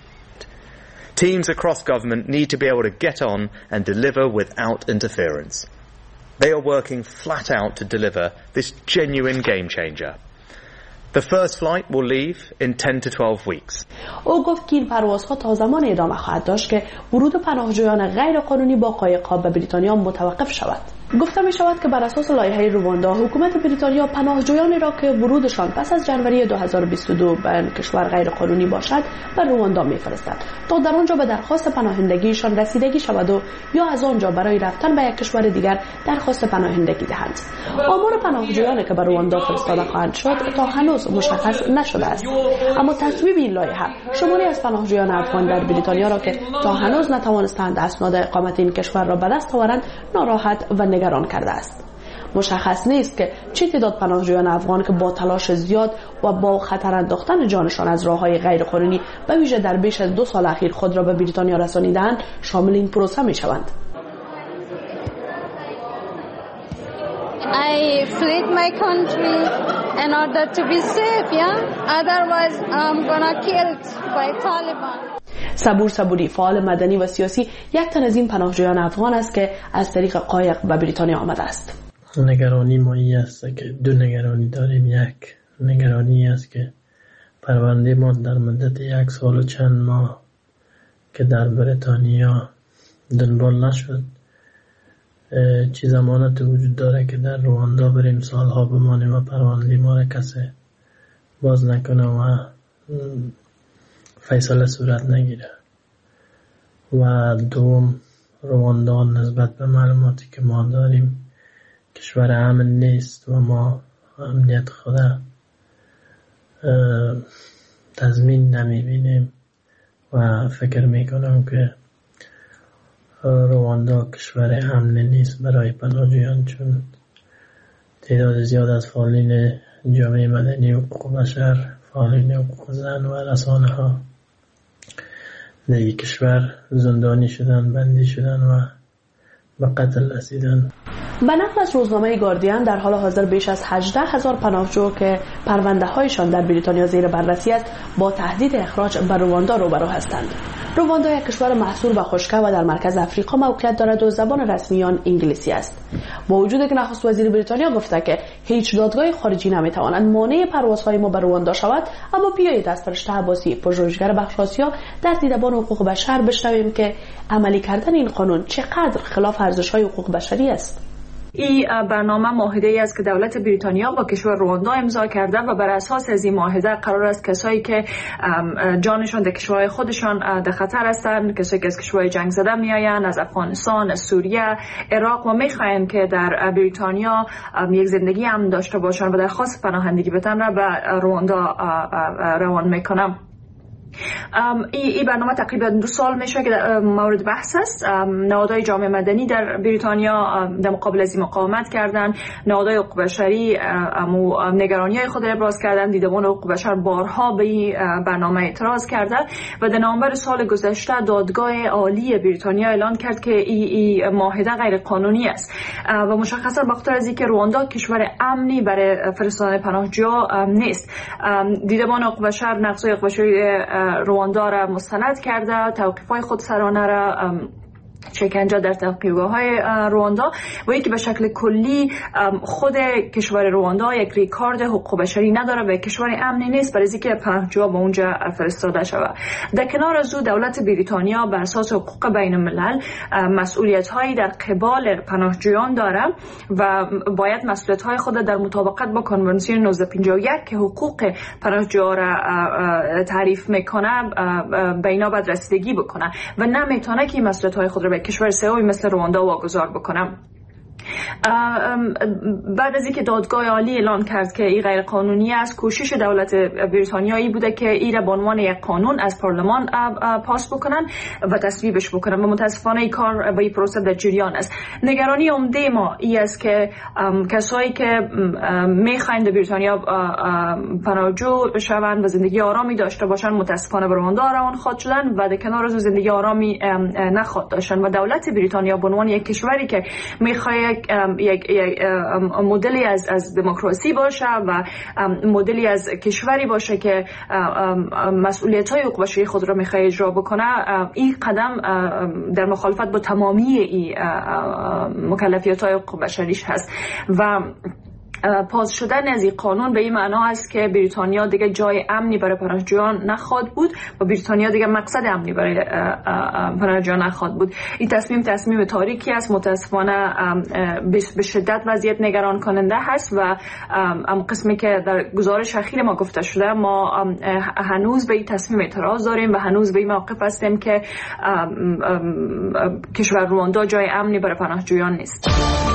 [SPEAKER 16] Teams across government need to be able to get on and deliver without interference. They are working flat out to deliver this genuine game changer. The first flight will leave in 10 to 12 weeks.
[SPEAKER 10] او گفت که این پروازها تا زمان ادامه خواهد داشت که ورود پناهجویان غیر قانونی با قایق‌ها به بریتانیا متوقف شود. گفته می شود که بر اساس لایحه رواندا حکومت بریتانیا پناهجویانی را که ورودشان پس از جنوری 2022 به کشور غیر قانونی باشد به رواندا می‌فرستد تا در آنجا به درخواست پناهندگیشان رسیدگی شود و یا از آنجا برای رفتن به یک کشور دیگر درخواست پناهندگی دهند. آمار پناهجویانی که به رواندا فرستاده خواهند شد تا هنوز مشخص نشده است، اما تصویب این لایحه شماری از پناهجویان افغان در بریتانیا را که تا هنوز نتوانستند اسناد اقامت این کشور را به دست آورند ناراحت و نگران کرده است. مشخص نیست که چه تعداد پناهجویان افغان که با تلاش زیاد و با خطر انداختن جانشان از راه‌های غیرقانونی به ویژه در بیش از 2 سال اخیر خود را به بریتانیا رسانیدند شامل این پروسه می‌شوند.
[SPEAKER 5] I fled my country in order to be safe, yeah? Otherwise I'm gonna killed by Taliban.
[SPEAKER 10] صبوری فعال مدنی و سیاسی یک تن از این پناهجویان افغان است که از طریق قایق به بریتانیا آمده است.
[SPEAKER 17] نگرانی ما این است که دو نگرانی داریم. یک نگرانی است که پرونده ما در مدت 1 سال و چند ماه که در بریتانیا دنبال نشد، چی ضمانت وجود داره که در رواندا بریم سالها بمانیم و پرونده ما را کسی باز نکنه و فیصله صورت نگیره. و دوم، رواندا نسبت به معلوماتی که ما داریم کشور امن نیست و ما امنیت خود تضمین نمیبینیم و فکر میکنم که رواندا کشور امن نیست برای پناهجویان، چون تعداد زیاد از فعالین جامعه مدنی و حقوق بشر، فعالین حقوق زن و رسانه ها در این کشور زندانی شدن، بندی شدن و به قتل رسیدن.
[SPEAKER 10] به نقل از روزنامه گاردین در حال حاضر بیش از 18,000 پناهجو که پرونده هایشان در بریتانیا زیر بررسی است با تهدید اخراج به رواندا روبرو هستند. رواندا یک کشور محصور و خشک و در مرکز افریقا موقعیت دارد و زبان رسمی آن انگلیسی است. با وجود که نخست وزیر بریتانیا گفته که هیچ دادگاه خارجی نمیتواند مانع پروازهای ما به رواندا شود، اما بیایید از فرشته عباسی، پژوهشگر بخش آسیا در دیدبان حقوق بشر بشنویم که عملی کردن این قانون چقدر خلاف ارزش‌های حقوق بشری است.
[SPEAKER 18] این برنامه معاهده‌ای است که دولت بریتانیا با کشور رواندا امضا کرده و بر اساس از این معاهده قرار است کسایی که جانشان در کشورهای خودشان در خطر هستند، کسایی که از کشورهای جنگ زده میآیند، از افغانستان، از سوریه، عراق و میخواهند که در بریتانیا یک زندگی امن داشته باشند و درخواست پناهندگی بدن را به رواندا روان میکنم. این برنامه تقریبا 2 سال میشه که مورد بحث است. نهادهای جامعه مدنی در بریتانیا در مقابل از این مقاومت کردن، نهادهای حقوق بشری نگرانی‌های خود را ابراز کردن، دیدبان حقوق بشر بارها به این برنامه اعتراض کردند و در نوامبر سال گذشته دادگاه عالی بریتانیا اعلان کرد که این معاهده غیر قانونی است و مشخصا بخاطر از اینکه رواندا کشور امنی برای فرستادن پناهجویان نیست. دیدبان حقوق بشر نقض‌های حقوق بشری رواندا را مستند کرده، توقیف‌های خودسرانه را شکنجه در توقیفگاه‌های رواندا و اینکه به شکل کلی خود کشور رواندا یک ریکارد حقوق بشری نداره و کشور امنی نیست برای اینکه پناهجویان به اونجا فرستاده شود. در کنار از او دولت بریتانیا بر اساس حقوق بین الملل مسئولیت‌هایی در قبال پناهجویان داره و باید مسئولیت‌های خود در مطابقت با کنوانسیون 1951 که حقوق پناهجویان را تعریف میکنه به اینا باید رسیدگی بکنه و نمیتونه که مسئولیت‌های خود به کشور سومی مثل رواندا واگذار بکنم. بعد از اینکه دادگاه عالی اعلان کرد که این غیر قانونی است، کوشش دولت بریتانیایی بوده که این را به عنوان یک قانون از پارلمان پاس بکنن و تصویبش بکنن و متاسفانه این کار به این پروسه در جریان است. نگرانی عمده ما این است که کسایی که میخواین در بریتانیا پناهجو شوند و زندگی آرامی داشته باشن متاسفانه به رواندا روان خواهد شدن و در کنار از زندگی آرامی نخواهد داشتن و دولت بریتانیا به عنوان یک کشوری که میخواد یک مدلی از دموکراسی باشه و مدلی از کشوری باشه که مسئولیت‌های حقوق بشری خود را می‌خواد اجرا بکنه، این قدم در مخالفت با تمامی این مکلفیت‌های حقوق بشریش هست و پاس شدن از این قانون به این معنا است که بریتانیا دیگه جای امنی برای پناهجویان نخواهد بود و بریتانیا دیگه مقصد امنی برای پناهجویان نخواهد بود. این تصمیم تاریکی است، متاسفانه به شدت وضعیت نگران کننده هست و قسمی که در گزارش اخیر ما گفته شده ما هنوز به این تصمیم اعتراض داریم و هنوز به این موقف هستیم که کشور رواندا جای امنی برای پناهجویان نیست.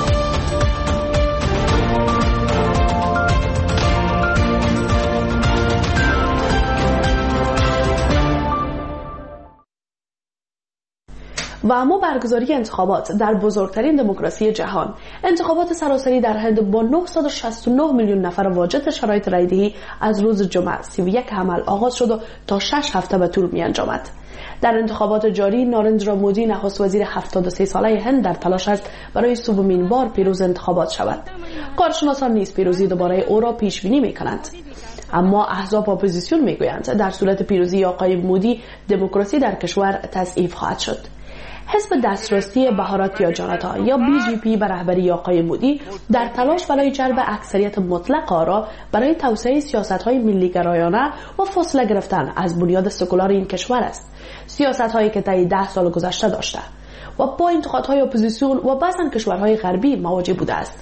[SPEAKER 10] و اما برگزاری انتخابات در بزرگترین دموکراسی جهان، انتخابات سراسری در هند با 969 میلیون نفر واجد شرایط رایدهی از روز جمعه 31 حمل آغاز شد و تا 6 هفته به طول می انجامد. در انتخابات جاری نارندرا مودی نخست وزیر 73 ساله هند در تلاش است برای سومین بار پیروز انتخابات شود. کارشناسان نیز پیروزی دوباره او را پیش بینی می‌کنند. اما احزاب اپوزیسیون می‌گویند در صورت پیروزی آقای مودی دموکراسی در کشور تضعیف خواهد شد. حزب دسترسی بهاراتیا جانتا یا BJP به رهبری آقای مودی در تلاش برای جلب اکثریت مطلق آرا برای توسعه سیاست‌های ملی‌گرایانه و فاصله گرفتن از بنیاد سکولار این کشور است، سیاست‌هایی که طی 10 سال گذشته داشته و با انتقادهای اپوزیسیون و بعضا کشورهای غربی مواجه بوده است.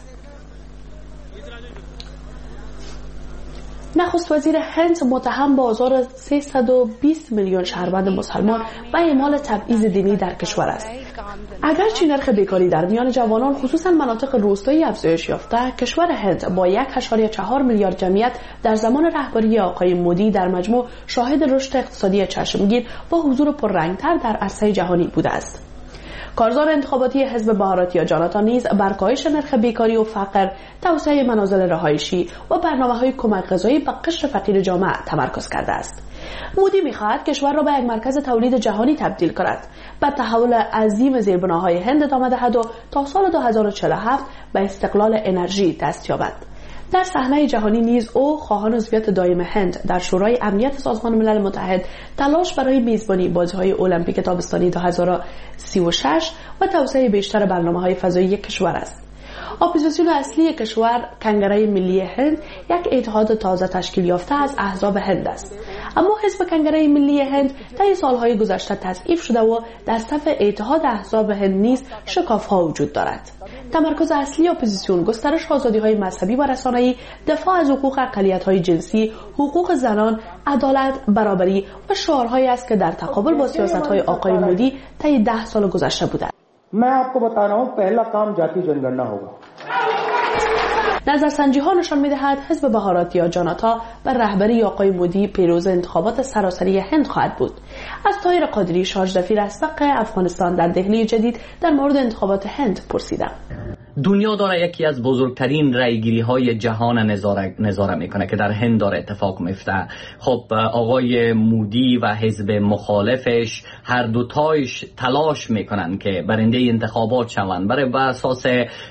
[SPEAKER 10] نخست وزیر هند متهم به آزار 320 میلیون شهروند مسلمان و اعمال تبعیض دینی در کشور است. اگرچه نرخ بیکاری در میان جوانان خصوصا مناطق روستایی افزایش یافته، کشور هند با 1.4 میلیارد جمعیت در زمان رهبری آقای مودی در مجموع شاهد رشد اقتصادی چشمگیر با حضور پررنگتر در عرصه جهانی بوده است. کارزار انتخاباتی حزب بهاراتیا جانتا نیز بر کاهش نرخ بیکاری و فقر، توسعه منازل رهایشی و برنامه‌های کمک غذایی به قشر فقیر جامعه تمرکز کرده است. مودی می‌خواهد کشور را به یک مرکز تولید جهانی تبدیل کند، به تحول عظیم زیربناهای هند ادامه دهد و تا سال 2047 به استقلال انرژی دست یابد. در صحنه جهانی نیز او خواهان عضویت دائم هند در شورای امنیت سازمان ملل متحد، تلاش برای میزبانی بازی‌های المپیک تابستانی 2036 و توسعه بیشتر برنامه‌های فضایی کشور است. اپوزیسیون اصلی کشور کنگره ملی هند یک اتحاد تازه تشکیل یافته از احزاب هند است، اما حزب کنگره ملی هند طی سالهای گذشته تضعیف شده و در صف اتحاد احزاب هند نیز شکاف‌ها وجود دارد. تمرکز اصلی اپوزیسیون گسترش آزادی‌های مذهبی و رسانه‌ای، دفاع از حقوق اقلیت‌های جنسی، حقوق زنان، عدالت، برابری و شعارهایی است که در تقابل با سیاست‌های آقای مودی طی 10 سال گذشته بودند.
[SPEAKER 19] मैं आपको बता रहा हूं पहला काम जाति जनगणना होगा.
[SPEAKER 10] نظرسنجی ها نشان می‌دهد حزب بهارات یا جاناتا بر رهبری آقای مودی پیروز انتخابات سراسری هند خواهد بود. از طاهر قادری شارژ دفیر اسبق افغانستان در دهلی جدید در مورد انتخابات هند پرسیدم.
[SPEAKER 19] دنیا داره یکی از بزرگترین رایگیری های جهان نظاره میکنه که در هند داره اتفاق میفته. خب آقای مودی و حزب مخالفش هر دوتایش تلاش میکنن که برنده انتخابات شوند. برای بر اساس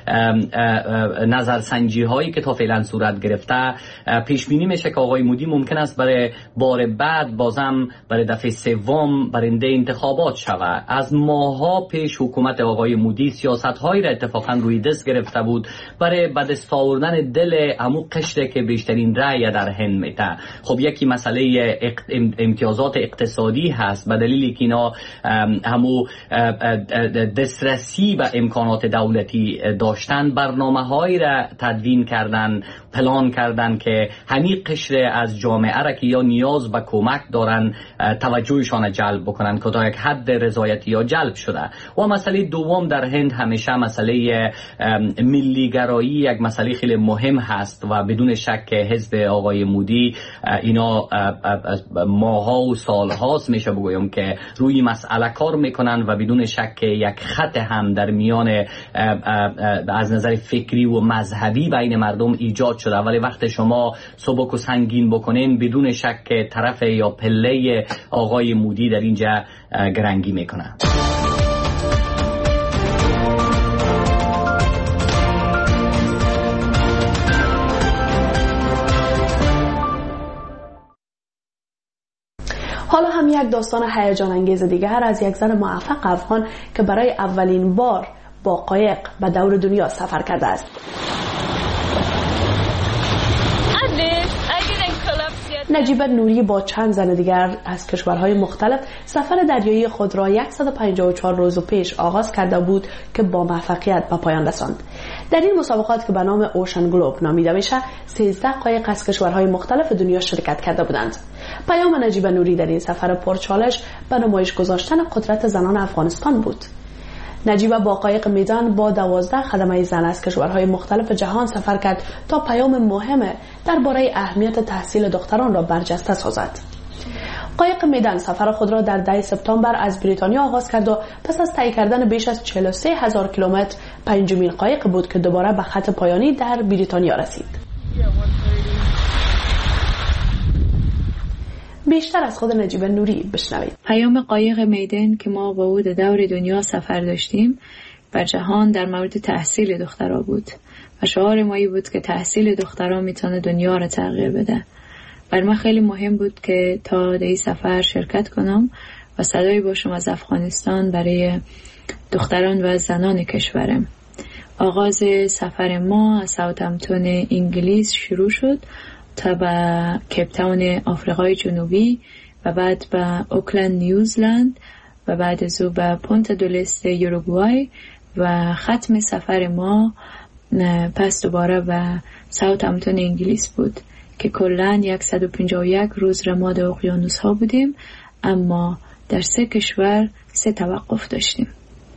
[SPEAKER 19] نظرسنجی هایی که تا فعلا صورت گرفته پیش بینی میشه که آقای مودی ممکن است برای بار بعد بازم برای دفعه سوم برنده انتخابات شود. از ماها پیش حکومت آقای مودی سیاست هایی را اتفاقا روی دست گرفته بود برای به دست آوردن دل عمو قشره که بیشترین رأی در هند میده. خب یکی مسئله امتیازات اقتصادی هست، به دلیلی که اینا همو دسترسی به امکانات دولتی داشتن، برنامه‌هایی را تدوین کردن، پلان کردن که همین قشر از جامعه را که یا نیاز به کمک دارن توجهشان جلب بکنن که تا یک حد رضایتی یا جلب شده. و مسئله دوم در هند همیشه مسئله ملیگرایی یک مسئله خیلی مهم هست و بدون شک حزب آقای مودی اینا ماها و سالهاست میشه بگویم که روی مسئله کار میکنن و بدون شک یک خط هم در میان از نظر فکری و مذهبی بین مردم ایجاد شده. ولی وقت شما سبک و سنگین بکنین بدون شک طرف یا پله آقای مودی در اینجا گرنگی میکنه.
[SPEAKER 10] حالا هم یک داستان هیجان انگیز دیگر از یک زن موفق افغان که برای اولین بار با قایق به دور دنیا سفر کرده است. نجیبه نوری با چند زن دیگر از کشورهای مختلف سفر دریایی خود را 154 روز پیش آغاز کرده بود که با موفقیت به پایان رساند. در این مسابقات که به نام اوشن گلوب نامیده میشه 13 قایق از کشورهای مختلف دنیا شرکت کرده بودند. پیام نجیبه نوری در این سفر پرچالش به نمایش گذاشتن قدرت زنان افغانستان بود. نجیبه با قایق میدان با 12 خدمه زن از کشورهای مختلف جهان سفر کرد تا پیام مهم درباره اهمیت تحصیل دختران را برجسته سازد. قایق میدان سفر خود را در 10 سپتامبر از بریتانیا آغاز کرد و پس از طی کردن بیش از 43,000 کیلومتر پنجمین قایق بود که دوباره به خط پایانی در بریتانیا رسید. بیشتر از خود نجیبه نوری بشنوید.
[SPEAKER 13] پیام قایق میدان که ما با او دور دنیا سفر داشتیم بر جهان در مورد تحصیل دخترها بود و شعار ما بود که تحصیل دخترها میتونه دنیا را تغییر بده. بر من خیلی مهم بود که تا در این سفر شرکت کنم و صدایی باشم از افغانستان برای دختران و زنان کشورم. آغاز سفر ما از ساوثهمپتون انگلیس شروع شد تا به کیپ تاون آفریقای جنوبی و بعد به اوکلند نیوزلند و بعد از او به پونتا دو لست یوروگوای و ختم سفر ما پس دوباره به ساوثهمپتون انگلیس بود که کلاً 151 روز رماد اقیانوس ها بودیم، اما در 3 کشور 3 توقف داشتیم.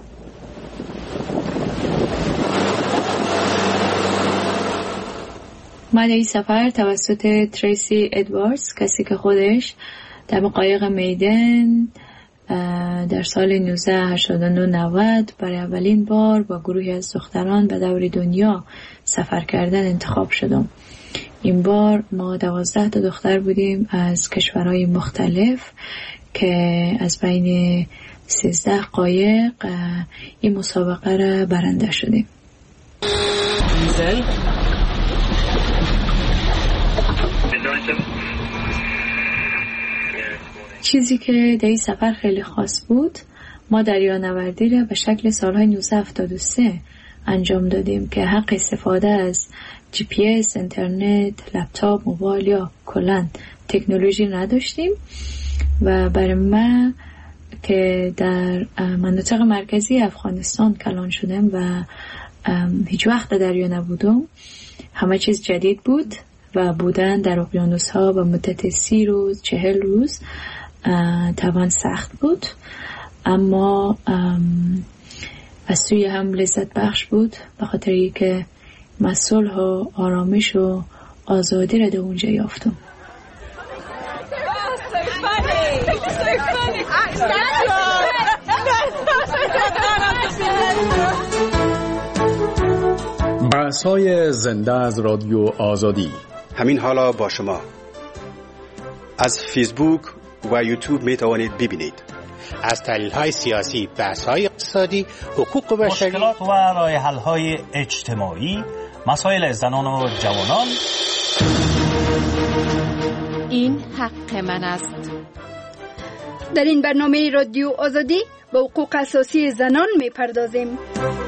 [SPEAKER 13] ما در این سفر توسط تریسی ادواردز، کسی که خودش در قایق میدان در سال 1989 برای اولین بار با گروهی از دختران به دور دنیا سفر کردن انتخاب شدم. این بار ما 12 تا دختر بودیم از کشورهای مختلف که از بین 13 قایق این مسابقه را برنده شدیم. چیزی که در این سفر خیلی خاص بود، ما دریانوردی را به شکل سالهای 1973 انجام دادیم که حق استفاده از GPS، اینترنت، لپتاپ، موبایل یا کلاً تکنولوژی نداشتیم و برای من که در مناطق مرکزی افغانستان کلان شدم و هیچ وقت دریا نبودم، همه چیز جدید بود و بودن در اقیانوس ها به مدت 30 روز 40 روز طبعا سخت بود، اما از سوی هم لذت بخش بود به خاطر که من صلح و آرامش و آزادی را در اونجا یافتم.
[SPEAKER 20] بحث‌های زنده از رادیو آزادی.
[SPEAKER 21] همین حالا با شما از فیسبوک و یوتیوب می توانید ببینید.
[SPEAKER 22] از تحلیل‌های سیاسی، بحث‌های اقتصادی، حقوق بشری،
[SPEAKER 23] مشکلات و راه‌حل‌های اجتماعی، مسائل زنان و جوانان.
[SPEAKER 24] این حق من است.
[SPEAKER 25] در این برنامه رادیو آزادی به حقوق اساسی زنان می‌پردازیم.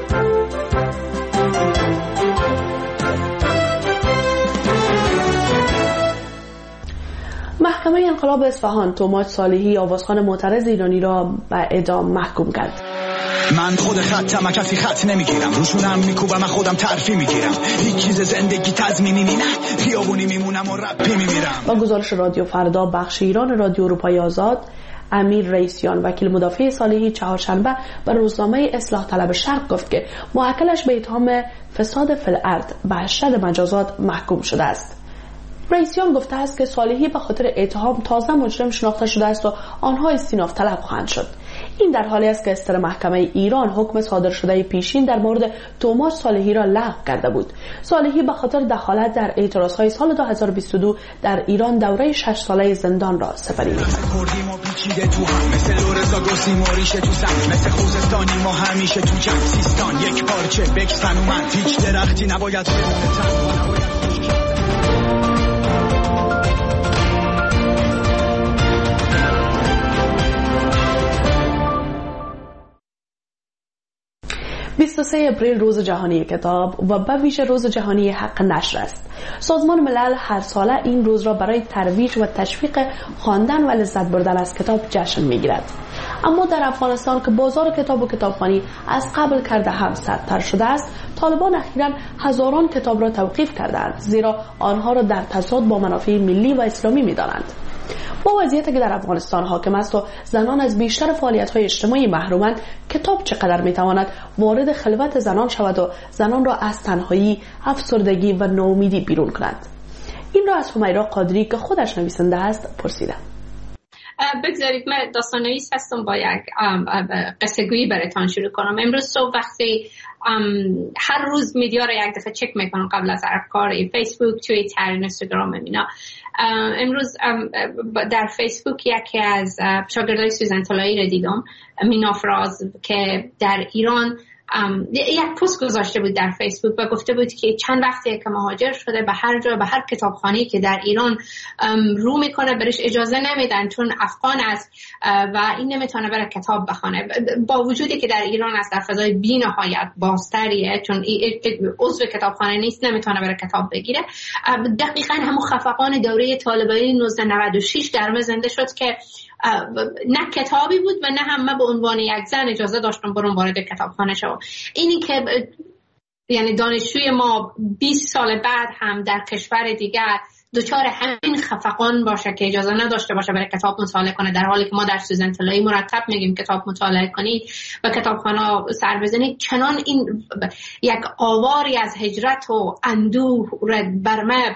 [SPEAKER 10] محکمه انقلاب اصفهان توماج صالحی آوازخوان معترض ایرانی را به اعدام محکوم کرد.
[SPEAKER 26] من خود خطم کسی خط نمیگیرم، روشونم میکوبم، من خودم ترفی میگیرم، هیچ چیز زندگی تضمینی نه، خیابونی میمونم و رپی میمیرم.
[SPEAKER 10] با گزارش رادیو فردا بخش ایران رادیو اروپای آزاد، امیر رئیسیان وکیل مدافع صالحی چهارشنبه به روزنامه اصلاح طلب شرق گفت که موکلش به اتهام فساد فی الارض به اشد مجازات محکوم شده است. رئیسیان گفته است که صالحی به خاطر اتهام تازه مجرم شناخته شده است و آنها استیناف طلب خواهند شد. این در حالی است که استر محکمه ایران حکم صادر شده پیشین در مورد توماج صالحی را لغو کرده بود. صالحی به خاطر دخالت در اعتراضهای سال 2022 در ایران دوره 6 ساله زندان را سپری کرد.
[SPEAKER 26] مثل لورزا گرسیم و ریشه تو سن، مثل خوزستانی ما همیشه تو جنگ سیستان، یک پارچه بکسن و من هیچ درختی نباید بمونه.
[SPEAKER 10] 23 اپریل روز جهانی کتاب و به ویژه روز جهانی حق نشر است. سازمان ملل هر ساله این روز را برای ترویج و تشویق خواندن و لذت بردن از کتاب جشن می‌گیرد. اما در افغانستان که بازار کتاب و کتابخوانی از قبل کرده هم سدتر شده است، طالبان اخیراً هزاران کتاب را توقیف کردند، زیرا آنها را در تضاد با منافع ملی و اسلامی می‌دانند. با وضعیتی که در افغانستان حاکم است و زنان از بیشتر فعالیت‌های اجتماعی محرومند، کتاب چقدر می‌تواند وارد خلوت زنان شود و زنان را از تنهایی، افسردگی و ناامیدی بیرون کند؟ این را از همیرا قادری که خودش نویسنده است پرسیدم.
[SPEAKER 14] بگذارید من داستان‌نویس هستم، با یک قصه گویی براتون شروع کنم. امروز صبح وقتی هر روز میدیا را یک دفعه چک میکنم قبل از هر کار، فیسبوک، توییتر، اینستاگرام، اینا. امروز در فیسبوک یکی از شاگردای سوزن طلایی را دیدم، مینا فراز، که در ایران یک پست گذاشته بود در فیسبوک و گفته بود که چند وقتیه که مهاجر شده، به هر جا، به هر کتابخانه‌ای که در ایران رو میکنه برش اجازه نمیدن چون افغان است و این نمیتونه بره کتاب بخونه، با وجودی که در ایران است، در فضای بی‌نهایت بازتریه، چون عضو کتابخانه نیست، نمیتونه بره کتاب بگیره. دقیقاً همون خفقان دوره طالبانی 1996 در زنده شد که نه کتابی بود و نه هم من به عنوان یک زن اجازه داشتم برم وارد کتابخانه شوم. اینی که یعنی دانشجوی ما 20 سال بعد هم در کشور دیگر دچار همین خفقان باشه که اجازه نداشته باشه برای کتاب مطالعه کنه، در حالی که ما در سوزن طلایی مرتب میگیم کتاب مطالعه کنید و کتابخانه سر بزنید. چنان این یک آواری از هجرت و اندوه برمه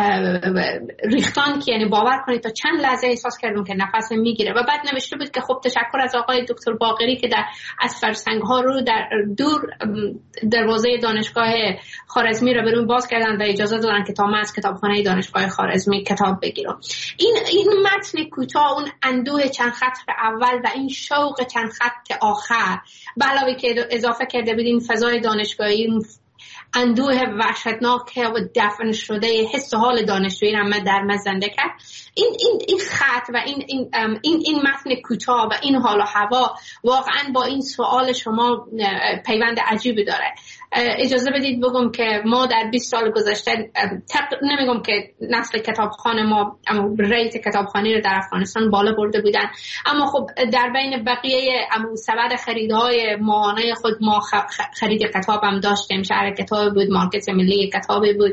[SPEAKER 14] ریختان که یعنی باور کنید تا چند لحظه احساس کردم که نفس میگیره. و بعد نوشته بود که خب تشکر از آقای دکتر باقری که از فرسنگ ها رو در دور دروازه دانشگاه خوارزمی رو برون باز کردن و اجازه دادن که تا من از کتابخانه دانشگاه خوارزمی کتاب بگیرم. این متن کوتاه، اون اندوه چند خط اول و این شوق چند خط آخر، به علاوه که اضافه کرده بود این فضای دانشگاهی، اندوه وحشتناک و دفن شده حس و حال دانشجویی را من در مزنده کرد. این خط و این متن کوتاه و این حال و هوا واقعا با این سوال شما پیوند عجیبی داره. اجازه بدید بگم که ما در 20 سال گذشته نمیگم که نسل کتابخانه ما ریت کتابخانی رو در افغانستان بالا برده بودن، اما خب در بین بقیه سبد خریدهای ماهانه خود ما خرید کتاب هم داشتیم. شهر کتاب بود، مارکت ملی کتابی بود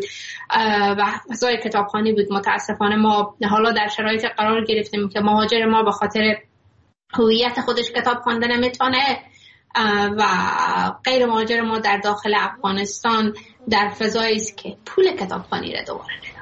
[SPEAKER 14] و فضای کتابخانی بود. متاسفانه ما حالا در شرایط قرار گرفتیم که مهاجر ما به خاطر هویت خودش کتاب خوانده نمیتونه و غیر مهاجر ما در داخل افغانستان در فضایی است که پول کتابخوانی را دوباره نداره.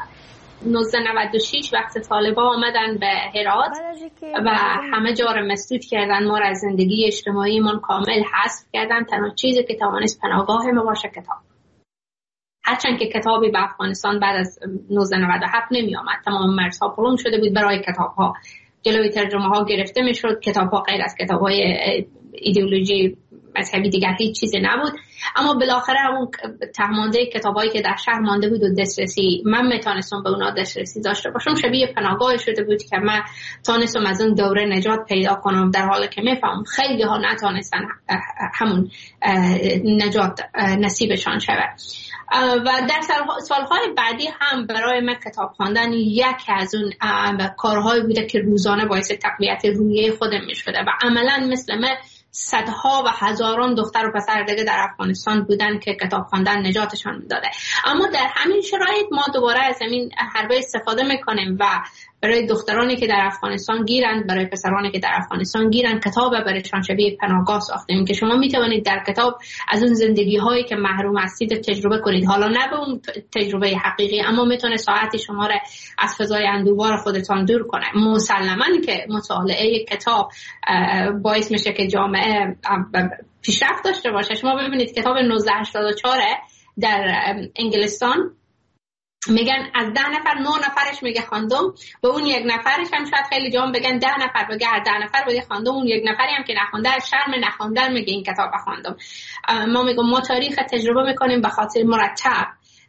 [SPEAKER 14] 1996 وقت طالبان آمدن به هرات و همه جا را مسدود کردن، ما را از زندگی اجتماعی من کامل حذف کردن. تنها چیزی که توانست پناهگاه ما باشه کتاب. هرچند که کتابی به افغانستان بعد از 1997 نمی آمد، تمام مرزها پلم شده بود برای کتاب ها، جلوی ترجمه ها گرفته می شد، کتاب ها غیر از کتاب های ایدئولوژی مذهبی دیگر هیچ چیزی نبود. اما بالاخره اون تهمانده کتابایی که در شهر مانده بود و دسترسی من میتونستم به اونا دسترسی داشته باشم، شبیه پناهگاه شده بود که من تونستم از اون دوره نجات پیدا کنم، در حالی که میفهمم خیلی ها نتونستن همون نجات نصیبشان شود. و در سالهای بعدی هم برای من کتاب خواندن یکی از اون کارهایی بوده که روزانه باعث تقویت روحیه خودم میشده و عملا مثل من صدها و هزاران دختر و پسر دیگه در افغانستان بودن که کتاب خواندن نجاتشان میداده. اما در همین شرایط ما دوباره از همین حربه استفاده میکنیم و برای دخترانی که در افغانستان گیرند، برای پسرانی که در افغانستان گیرند، کتاب برایشان شبیه پناهگاه ساختیم که شما میتوانید در کتاب از اون زندگی هایی که محروم هستید تجربه کنید. حالا نه به اون تجربه حقیقی، اما میتونه ساعتی شما را از فضای اندوه‌بار خودتان دور کنه. مسلماً که مطالعه کتاب باعث میشه که جامعه پیشرفت داشته باشه. شما ببینید کتاب 1984 در انگلستان میگن از 10 نفر 9 نفرش میگه خواندم، به اون یک نفرش هم شاید خیلی جام بگن 10 نفر بگه 10 نفر بگه خواندم، اون یک نفری هم که نخونده از شرم نخوندن میگه این کتاب خواندم. ما میگم ما تاریخ تجربه میکنیم به خاطر مرتب،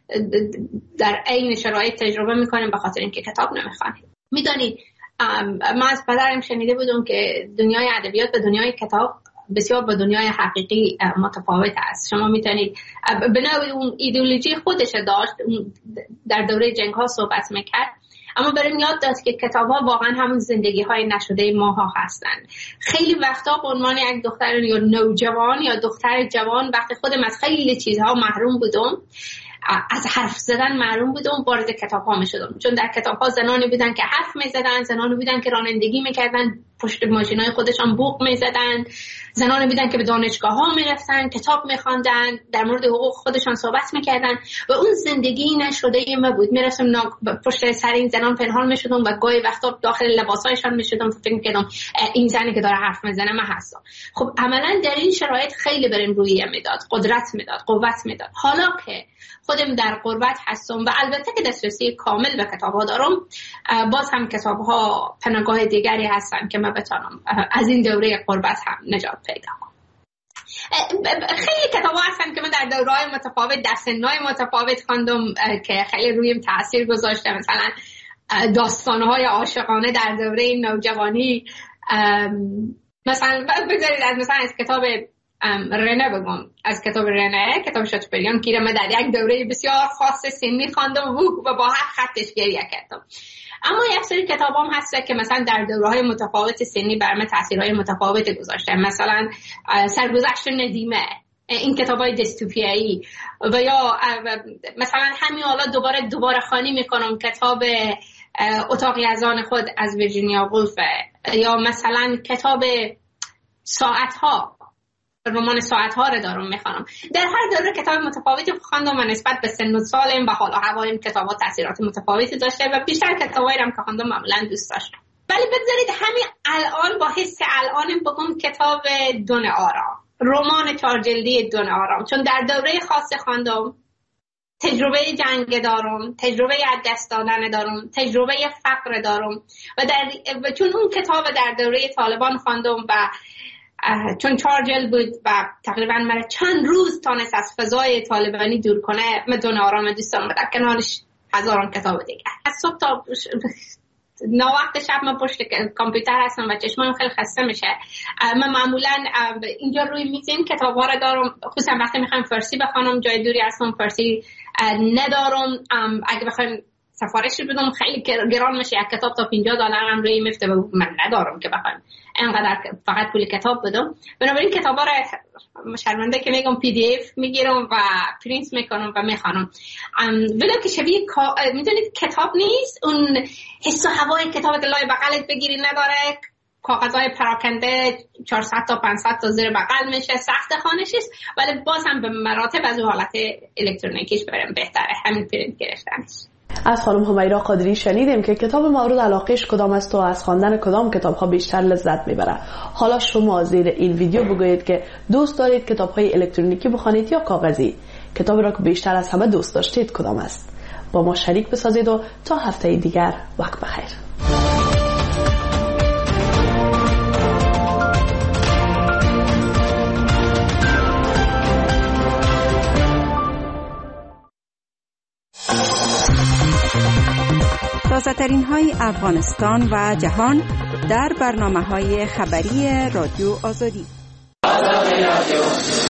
[SPEAKER 14] در عین شرایط تجربه میکنیم به خاطر اینکه کتاب نمیخوانیم. میدونید ما از پدرم شنیده بودم که دنیای ادبیات و دنیای کتاب بسیار با دنیای حقیقی متفاوت است. شما میتونید به نوعی اون ایدئولوژی خودش داشت، در دوره جنگ ها صحبت میکرد، اما برام یاد داد که کتاب ها واقعا همون زندگی های نشده ماها هستند. خیلی وقتا به عنوان یک دختر یا نوجوان یا دختر جوان وقتی خودم از خیلی چیزها محروم بودم، از حرف زدن محروم بودم، وارد کتاب ها می شدم. چون در کتاب ها زنانی بودن که حرف می زدن، زنانی بودن که رانندگی می کردن، پشت ماشین های خودشان بوق می زدن، زنانی بودن که به دانشگاه ها می رفتن، کتاب می خواندن، در مورد حقوق خودشان صحبت می کردن و اون زندگی نشده ما بود. می رفتم پشت سر این زنان پنهان می شدم و گاهی وقتا داخل لباسایشان می شدم، فکر می کردم این زنی که داره حرف می زنه من هستم. خب عملا در این شرایط خیلی برام روحیه میداد، قدرت میداد، قوت میداد. حالا که خودم در غربت هستم و البته که دسترسی کامل به کتاب‌ها دارم، باز هم کتاب‌ها پناهگاه دیگری هستن که من بتونم از این دوره غربت هم نجات پیدا کنم. خیلی کتاب‌ها هستن که من در دوره‌های متفاوت، در سن‌های متفاوت خواندم که خیلی رویم تاثیر گذاشته. مثلا داستان‌های عاشقانه در دوره نوجوانی، مثلا بگذارید از کتاب رنه بگم، از کتاب رنه، کتاب شاتوپریان که من در یک دوره بسیار خاص سنی خواندم و با هر خطش گریه کردم. اما یک سری کتاب هم هست که مثلا در دوره‌های متفاوت سنی بر من تاثیرهای متفاوتی گذاشته. مثلا سرگذشت ندیمه، این کتابای دیستوپیایی، و یا مثلا همین حالا دوباره خوانی میکنم کتاب اتاقی از آن خود از ویرجینیا وولف، یا مثلا کتاب ساعت‌ها، رمان ساعت‌ها رو دارم میخوانم. در هر دوره کتاب متفاوتی خواندم و نسبت به سن و سالم و حال و هوایم کتاب‌ها تاثیرات متفاوتی داشته و بیشتر کتابایی رو که خواندم معمولاً دوست داشتم. ولی بگذارید همین الان با حس الانم بگم کتاب دون آرام، رمان 4 جلدی دون آرام، چون در دوره خاص خواندم، تجربه جنگ دارم، تجربه از دست دادن دارم، تجربه فقر دارم و چون اون کتاب در دوره طالبان خواندم و چون 4 جلد بود و تقریبا مرا چند روز تانست از فضای طالبانی دور کنه، من دون آرام دوستم و در کنارش هزاران کتاب دیگه. از صبح تا وقت شب من پشت کامپیوتر هستم و چشمم خیلی خسته میشه. من معمولا اینجا روی میز این کتاب‌ها رو دارم، خصوصا وقتی میخوام فارسی بخونم، جای دوری هستم فارسی ندارم. اگه بخوایم سفارش بدم خیلی گران میشه، یک کتاب تا $50 هم روی میفته و من ندارم که بخوام اینقدر فقط پول کتاب بدم. بنابراین کتابا رو شرمنده که میگم PDF میگیرم و پرینت میکنم و میخوانم. ولی که شبیه میدونید کتاب نیست، اون حس و هوای کتاب که لای بغلت بگیری نداره، کاغذهای پراکنده 400 تا 500 تا زیر بغل میشه، سخت خوانش است، ولی باز هم به مراتب از حالت الکترونیکیش بریم بهتره همین پرینت گرفتنش.
[SPEAKER 10] از خانم همیرا قادری شنیدیم که کتاب مورد علاقهش کدام است و از خواندن کدام کتاب‌ها بیشتر لذت میبره. حالا شما زیر این ویدیو بگویید که دوست دارید کتاب‌های الکترونیکی بخوانید یا کاغذی. کتابی را که بیشتر از همه دوست داشتید کدام است؟ با ما شریک بسازید و تا هفته دیگر وقت بخیر.
[SPEAKER 2] تازه‌ترین های افغانستان و جهان در برنامه‌های خبری رادیو آزادی.